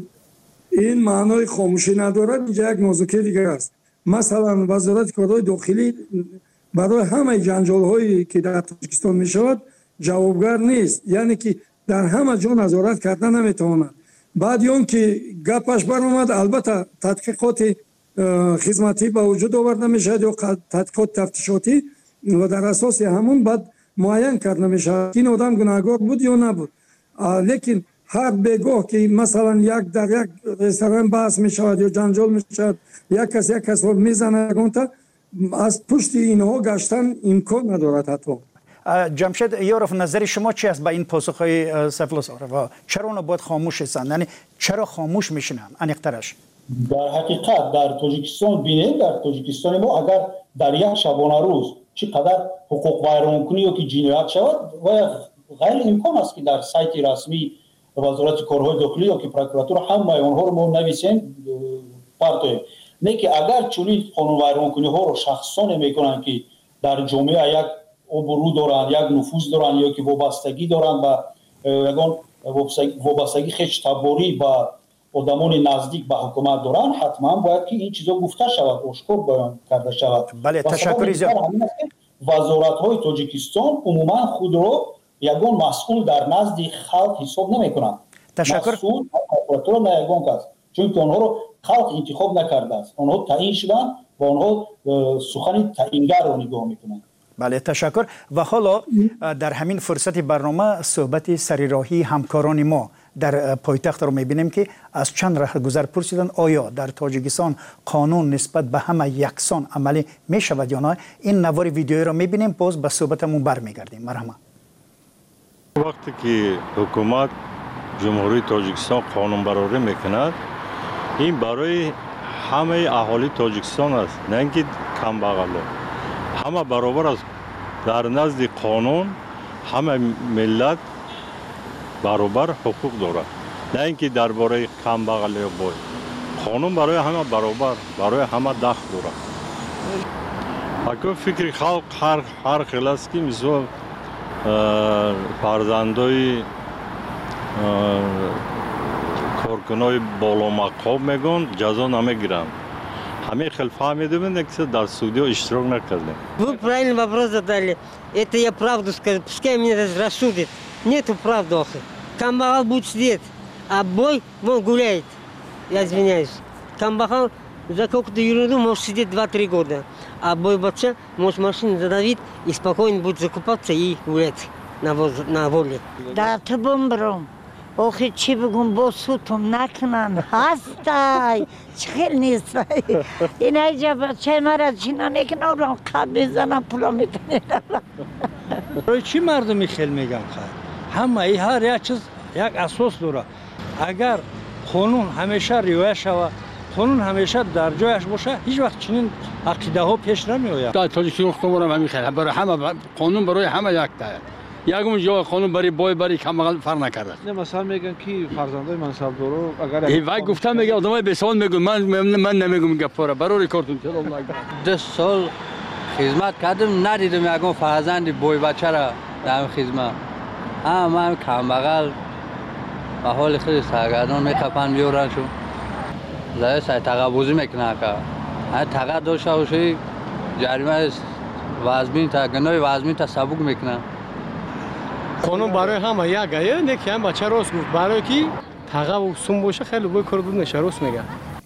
ин маънои хомӯшӣ надорад. инҷа як нозукии дигар аст. масалан вазорати корҳои дохилӣ барои ҳамаи ҷанҷолҳое ки дар Тоҷикистон мешавад ҷавобгар нест, яъне ки дар ҳама ҷо назорат карда наметавонад. баъди он ки гапаш баромад албатта тадқиқоти хизматӣ ба вуҷуд оварда мешавад ё тадқиқоти тафтишотӣ ва дар асоси ҳамон баъд муайян карда мешавад ин одам гунаҳгор буд ё набуд. лекин ҳар бегоҳ ки масалан як дар як ресторан баҳс мешавад ё ҷанҷол мешавад як кас як касро мезанад ягонта аз пушти инҳо гаштан имкон надорад. ҳатто ҷамшед ёров назари шумо чи аст ба ин посухҳои Сайфулло Сафаров? чаро онҳо бояд хомӯш истанд? яъне чаро хомӯш мешинанд? аниқтараш дар ҳақиқат дар Тоҷикистон бинед дар Тоҷикистони мо агар дар як шабона рӯз чӣ қадар ҳуқуқвайронкунӣ ё ки ҷиноят шавад ғайриимкон аст ки дар сайти расмии вазорати корҳои дохилӣ ё ки прокуратура ҳамаи онҳоро мо нависем партоем. не ки агар чунин қонунвайронкуниҳоро шахсоне мекунанд ки дар ҷомеа як обурӯ доранд як нуфуз доранд ё ки вобастагӣ доранд ба ягон вобастагӣ хеч таборӣ ба одамони наздик ба ҳукумат доранд ҳатман бояд ки ин чизо гуфта шавад ошкор баён карда шавад. бале ташаккури зиёд. вазоратҳои Тоҷикистон умуман худро ягон масъул дар назди халқ ҳисоб намекунанд. ташаккур прокуратура на ягон кас чунки онҳоро халқ интихоб накардааст. онҳо таъин шуданд ва онҳо сухани таъингарро нигоҳ мекунанд. бале ташаккур. ва ҳоло дар ҳамин фурсати барнома суҳбати сарироҳии ҳамкорони мо дар пойтахтро мебинем ки аз чанд раҳгузар пурсиданд оё дар Тоҷикистон қонун нисбат ба ҳама яксон амалӣ мешавад ё на. ин навори видеоро мебинем боз ба суҳбатамон бармегардем. марҳама. вақте ки ҳукумат ҷумҳурии Тоҷикистон қонунбарорӣ мекунад ин барои ҳамаи аҳолии Тоҷикистон аст, на ин ки камбағалон. ҳама баробар аст дар назди қонун. ҳама миллат баробар ҳуқуқ дорад, на ин ки дар бораи камбағал ё бой. қонун барои ҳама баробар, барои ҳама дахл дорад. ако фикри халқ ҳар хел аст ки мисол фарзандои коркунои боломақом мегон ҷазо намегиранд. ҳамин хел фаҳмида бинед ки дар судиё иштирок накардем. Вы правильный вопрос задали. Это я правду скажу. Пускай меня рассудит. Нету правды, охи. Камбахал будет сидеть, а бой вон гуляет. Я извиняюсь. Камбахал за какую-то ерунду может сидеть два-три года. А бой бача может машину задавить и спокойно будет закупаться и гулять на, воз... на воле. Да, ты бомбром. Охи, чи бегун босутум накнан. Хастай. Чхел нистай. Инай жаба чай мара чинане ки норам қаб бизанам пула митане. برای چی مردمی خیل میگم خواهد همه ای هر یک چیز یک اساس داره اگر قانون همیشه رعایت شود قانون همیشه در جایش باشه هیچ وقت چنین عقیده ها پیش نمی آید در تاجیکستان خودم همین خیلی برای همه قانون برای همه یک تایه یکم جای قانون برای بای برای کمال فرق نکرده نه مثلا میگن کی فرزندای منصبدارو اگر ای وای گفتم میگه آدمای به سوال میگن من من نمیگم گپاره برای کارتون دو سال خدمت کردم ندیدم یکم فرزند بوی بچه را در خدمت هم هم کم بغل و حال خیلی سرگردان میخپن بیارن شو لایه سای تقابوزی میکنه که هر تقاب داشته باشی جریمه وزمین تا گناه وزمین تا سبک میکنه قانون برای همه یک است نه که هم بچه راست گفت برای کی تقاب سوم باشه خیلی بوی کار بود نشه راست میگه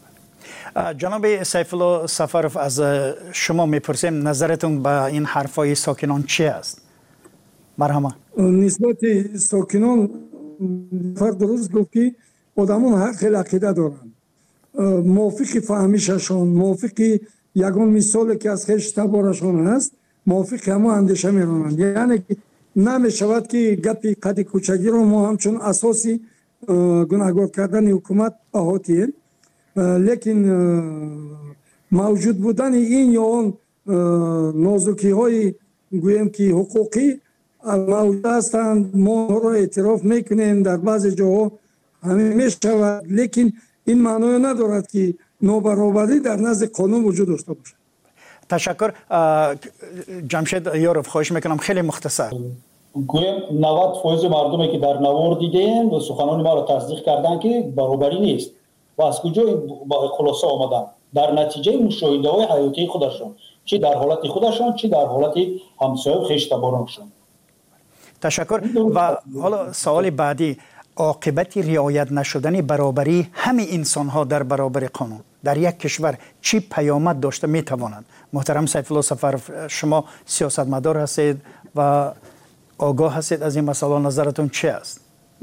جناب سیف الله سفرов از شما میپرسیم نظرتون به این حرفای ساکنان چی است؟ مرحبا. نسبت ساکنان فرد درست گفت که آدمون هر خیلی عقیده دارن. موافق فهمیششون، موافق یگان مثالی که از خیش تبارشون هست، موافق همه اندیشه میرونن. یعنی نمیشود که گپی قد کوچگی رو ما همچون اساسی گناهکار کردن حکومت احاطه لیکن موجود بودن این یا اون نازکی های گویم که حقوقی موجود هستند ما را اعتراف میکنیم در بعض جاها همین میشود لیکن این معنی ندارد که نابرابری در نزد قانون وجود داشته باشد. تشکر. جمشید یاروف خواهش میکنم خیلی مختصر. گویم نود فیصد مردمی که در نوار دیدن و سخنان ما را تصدیق کردن که برابری نیست. و از کجا با خلاصه آمدن در نتیجه مشاهده های حیاتی خودشان چی در حالت خودشان چی در حالت همسایه خیش تبارانشان. تشکر. و حالا سوال بعدی عاقبت رعایت نشدن برابری همه انسان ها در برابر قانون در یک کشور چی پیامد داشته می توانند؟ محترم سیف الله سفرов شما سیاستمدار هستید و آگاه هستید از این مسئله نظرتون چی است؟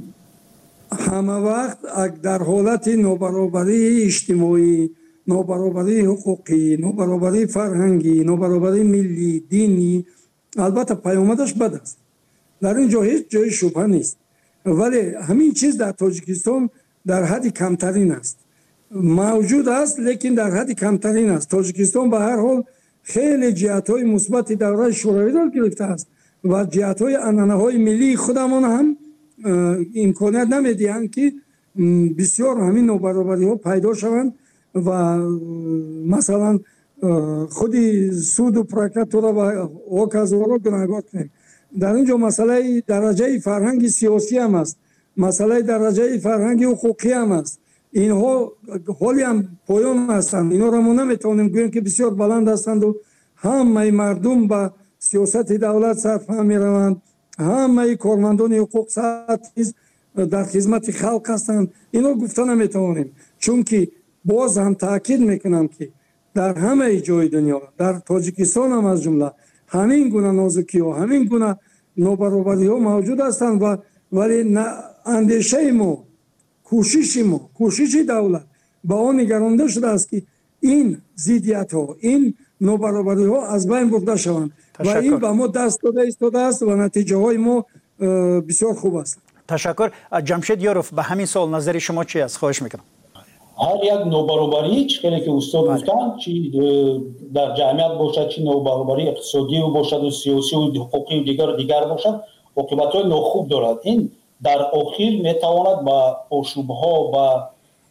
همه وقت در حالت نابرابری اجتماعی، نابرابری حقوقی، نابرابری فرهنگی، نابرابری ملی، دینی البته پیامدش بد است. در اینجا هیچ جای شبهه نیست. ولی همین چیز در تاجیکستان در حد کمترین است. موجود است لیکن در حد کمترین است. تاجیکستان به هر حال خیلی جهت‌های مثبت دوره شوروی را گرفته است و جهت‌های عنعنه‌های ملی خودمان هم امکانیت نمیدهند که بسیار همین نابرابری ها پیدا شوند و مثلا خودی سود و پراکتورا و اوکازورا را گناهکار کنیم. در اینجا مسئله درجه فرهنگ سیاسی هم است، مسئله درجه فرهنگ حقوقی هم است. اینها حالی هم پایان هستند. اینا را ما نمیتونیم گوییم که بسیار بلند هستند و همه مردم به سیاست دولت سرفهم میروند، همه کارمندان حقوق در خدمت خلق هستند. اینا گفته نمیتوانیم چون که باز هم تاکید میکنم که در همه جای دنیا در تاجیکستان هم از جمله همین گونه نازکی ها همین گونه نابرابری ها موجود هستند و ولی اندیشه ما کوشش ما کوشش دولت با آن نگرانده شده است که این ضدیت ها این نابرابری ها از بین برده شوند و این به ما دست داده ایستاده است و نتیجه های ما بسیار خوب است. تشکر. جمشید یاروف به همین سوال نظر شما چی است؟ خواهش میکنم. هر یک نابرابری چیزی که استاد گفتن چی در جامعه باشد چی نابرابری اقتصادی و باشد و سیاسی و حقوقی و دیگر دیگر باشد عاقبت‌های ناخوب دارد. این در آخر میتواند با آشوب‌ها و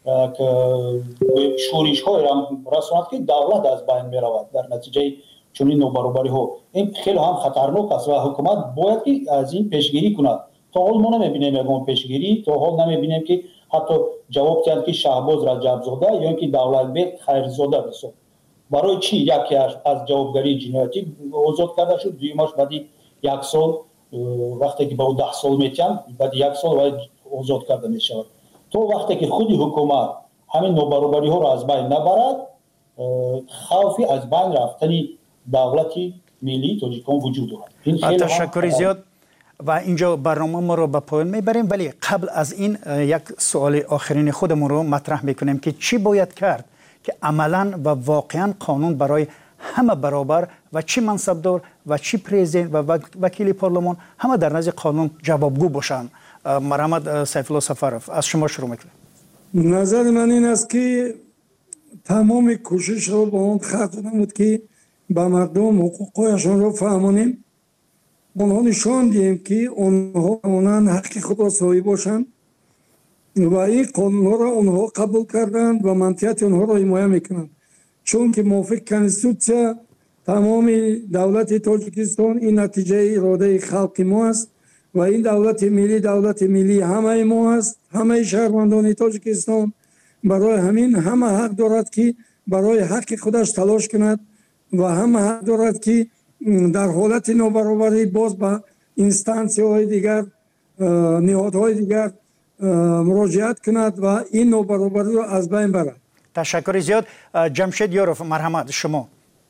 شورش‌های رساند که دولت از بین میرود در نتیجه چنین نابرابری‌ها. این خیلی هم خطرناک است و حکومت باید که از این پیشگیری کند. تا حال ما نمی‌بینیم یگان پیشگیری، تا حال نمی‌بینیم که حتی جواب دهند که شهباز رجب‌زاده یا اینکه دولتبek خیرزاده بسید. برای چی یکی از جوابگری جنایتی آزاد کرده شد، دویمش بعدی یک سال وقتی که با او ده سال میتیم بعد یک سال باید آزاد کرده میشود. تو وقتی که خودی حکومت همین نوبرابری ها را از بین نبرد خوفی از بین رفتنی دولتی ملی تاجیکستان وجود دارد. تشکر زیاد و اینجا برنامه ما رو به پایان میبریم، ولی قبل از این یک سوال آخرین خودمون رو مطرح میکنیم که چی باید کرد که عملا و واقعا قانون برای همه برابر و چی منصبدار و چی پرزیدنت و وکیل پارلمان همه در نزد قانون جوابگو باشن. مرحمت سیف الله سفرف از شما شروع میکنیم. نظر من این است که تمام کوشش رو با اون خط نمود که به مردم حقوقشون رو فهمونیم، اونها نشان دیم که اونها اونان حق خود را صاحب باشند و این قانون ها را اونها قبول کردند و منطقیت اونها را حمایت میکنند، چون که موافق کنستیتوسیا تمام دولت تاجیکستان این نتیجه اراده خلق ما است و این دولت ملی دولت ملی همه ما است، همه شهروندان تاجیکستان. برای همین همه حق دارد که برای حق خودش تلاش کند و همه حق دارد که در حالت نابرابری باز به اینستانسی های دیگر نهادهای دیگر مراجعت کند و این نابرابری را از بین برد. تشکر زیاد. جمشید یاروف مرحمت شما.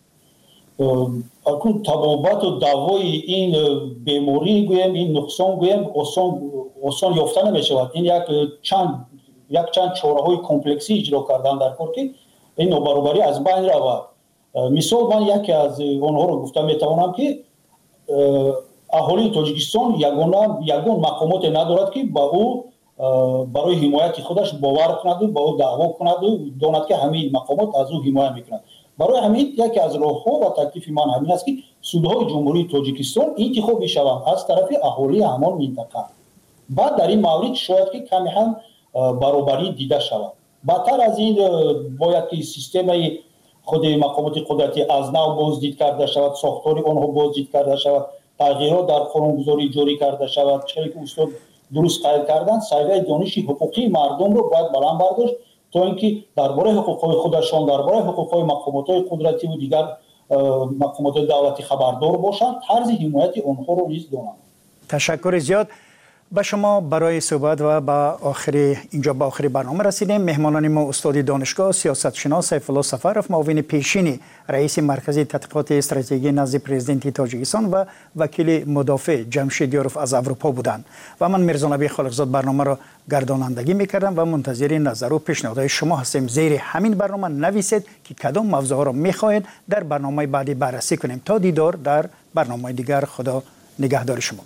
اکنون تبابت و دوای این بیماری گویم این نقصان گویم آسان یافته نمی شود. این یک چند یک چند چاره های کمپلکسی اجرا کردن در کار که این نابرابری از بین رود. مثال من یکی از اونها رو گفتم میتوانم که اهالی تاجیکستان یگانه یگان مقامات ندارد که با او برای حمایت خودش باور کند و با او دعوا کند و داند که همین مقامات از او حمایت میکنند. برای همین یکی از راهها و تکلیف من همین است که سودهای جمهوری تاجیکستان انتخاب میشوند از طرف اهالی همان منطقه. بعد در این مورد شاید که کمی هم برابری دیده شود. بدتر از این باید که سیستم خود مقامات قدرتی از نو بازدید کرده شود، ساختار آنها بازدید کرده شود، تغییرات در قانونگذاری جاری کرده شود. چه که استاد درست قائل کردن سایه دانش حقوقی مردم رو باید بلند برداشت تا اینکه درباره حقوقهای خودشان درباره حقوقهای مقامات قدرتی و دیگر مقامات دولتی خبردار باشند، طرز حمایت آنها رو نیز دانند. تشکر زیاد. به شما برای صحبت و با آخری اینجا با آخری برنامه رسیدیم. مهمانان ما استاد دانشگاه سیاست شناس سیف الله سفرف، معاون پیشین رئیس مرکز تحقیقات استراتژیکی نزد پرزیدنت تاجیکستان و وکیل مدافع جمشید یاروف از اروپا بودند و من میرزا نبی خالقزاد برنامه را گردانندگی میکردم و منتظر نظر و پیشنهادهای شما هستیم. زیر همین برنامه نویسید که کدام موضوع را میخواهید در برنامه بعدی بررسی کنیم. تا دیدار در برنامه دیگر. خدا نگهدار شما.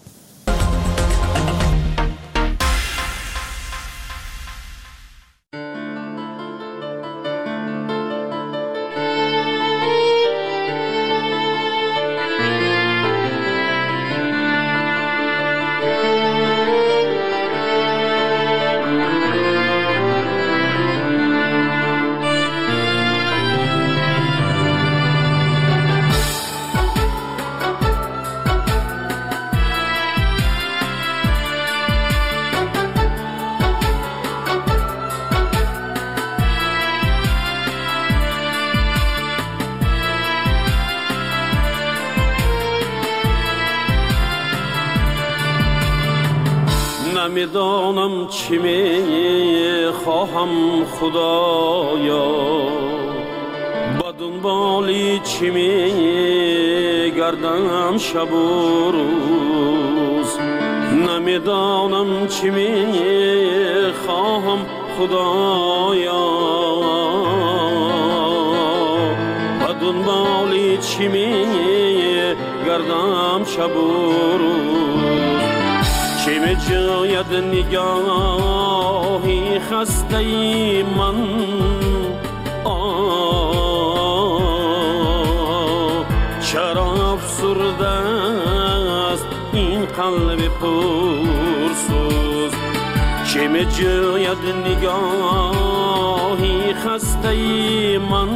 نمیدانم چی می خواهم خدایا، با دنبالی چی می گردم شب و روز. نمیدانم چی می خواهم خدایا، با دنبالی چی می گردم شب و روز. چه می جاید نگاهی خسته ای من، چرا افسرده است این قلب پرسوز. چه می جاید نگاهی خسته ای من،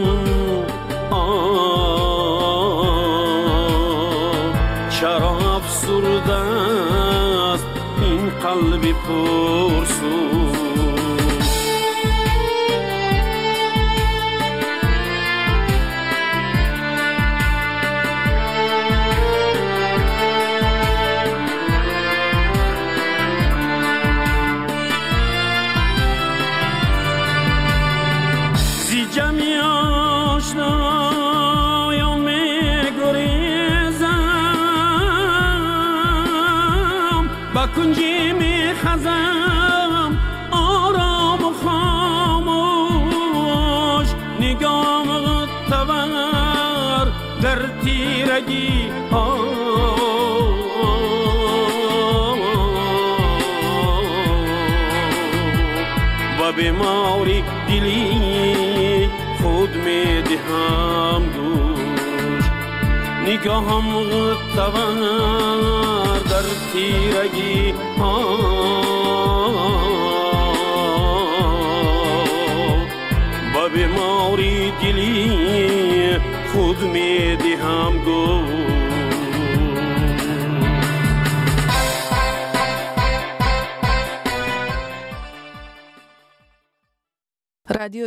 چرا افسرده است این قلب پرسوز. کنجی می خزم آرام و خاموش نگاه تور در تیرگی ها و بیماری دلی خود می دهم گوش نگاهم تور در تیرگی ها و بیماری دلی خود می دهم گوش رادیو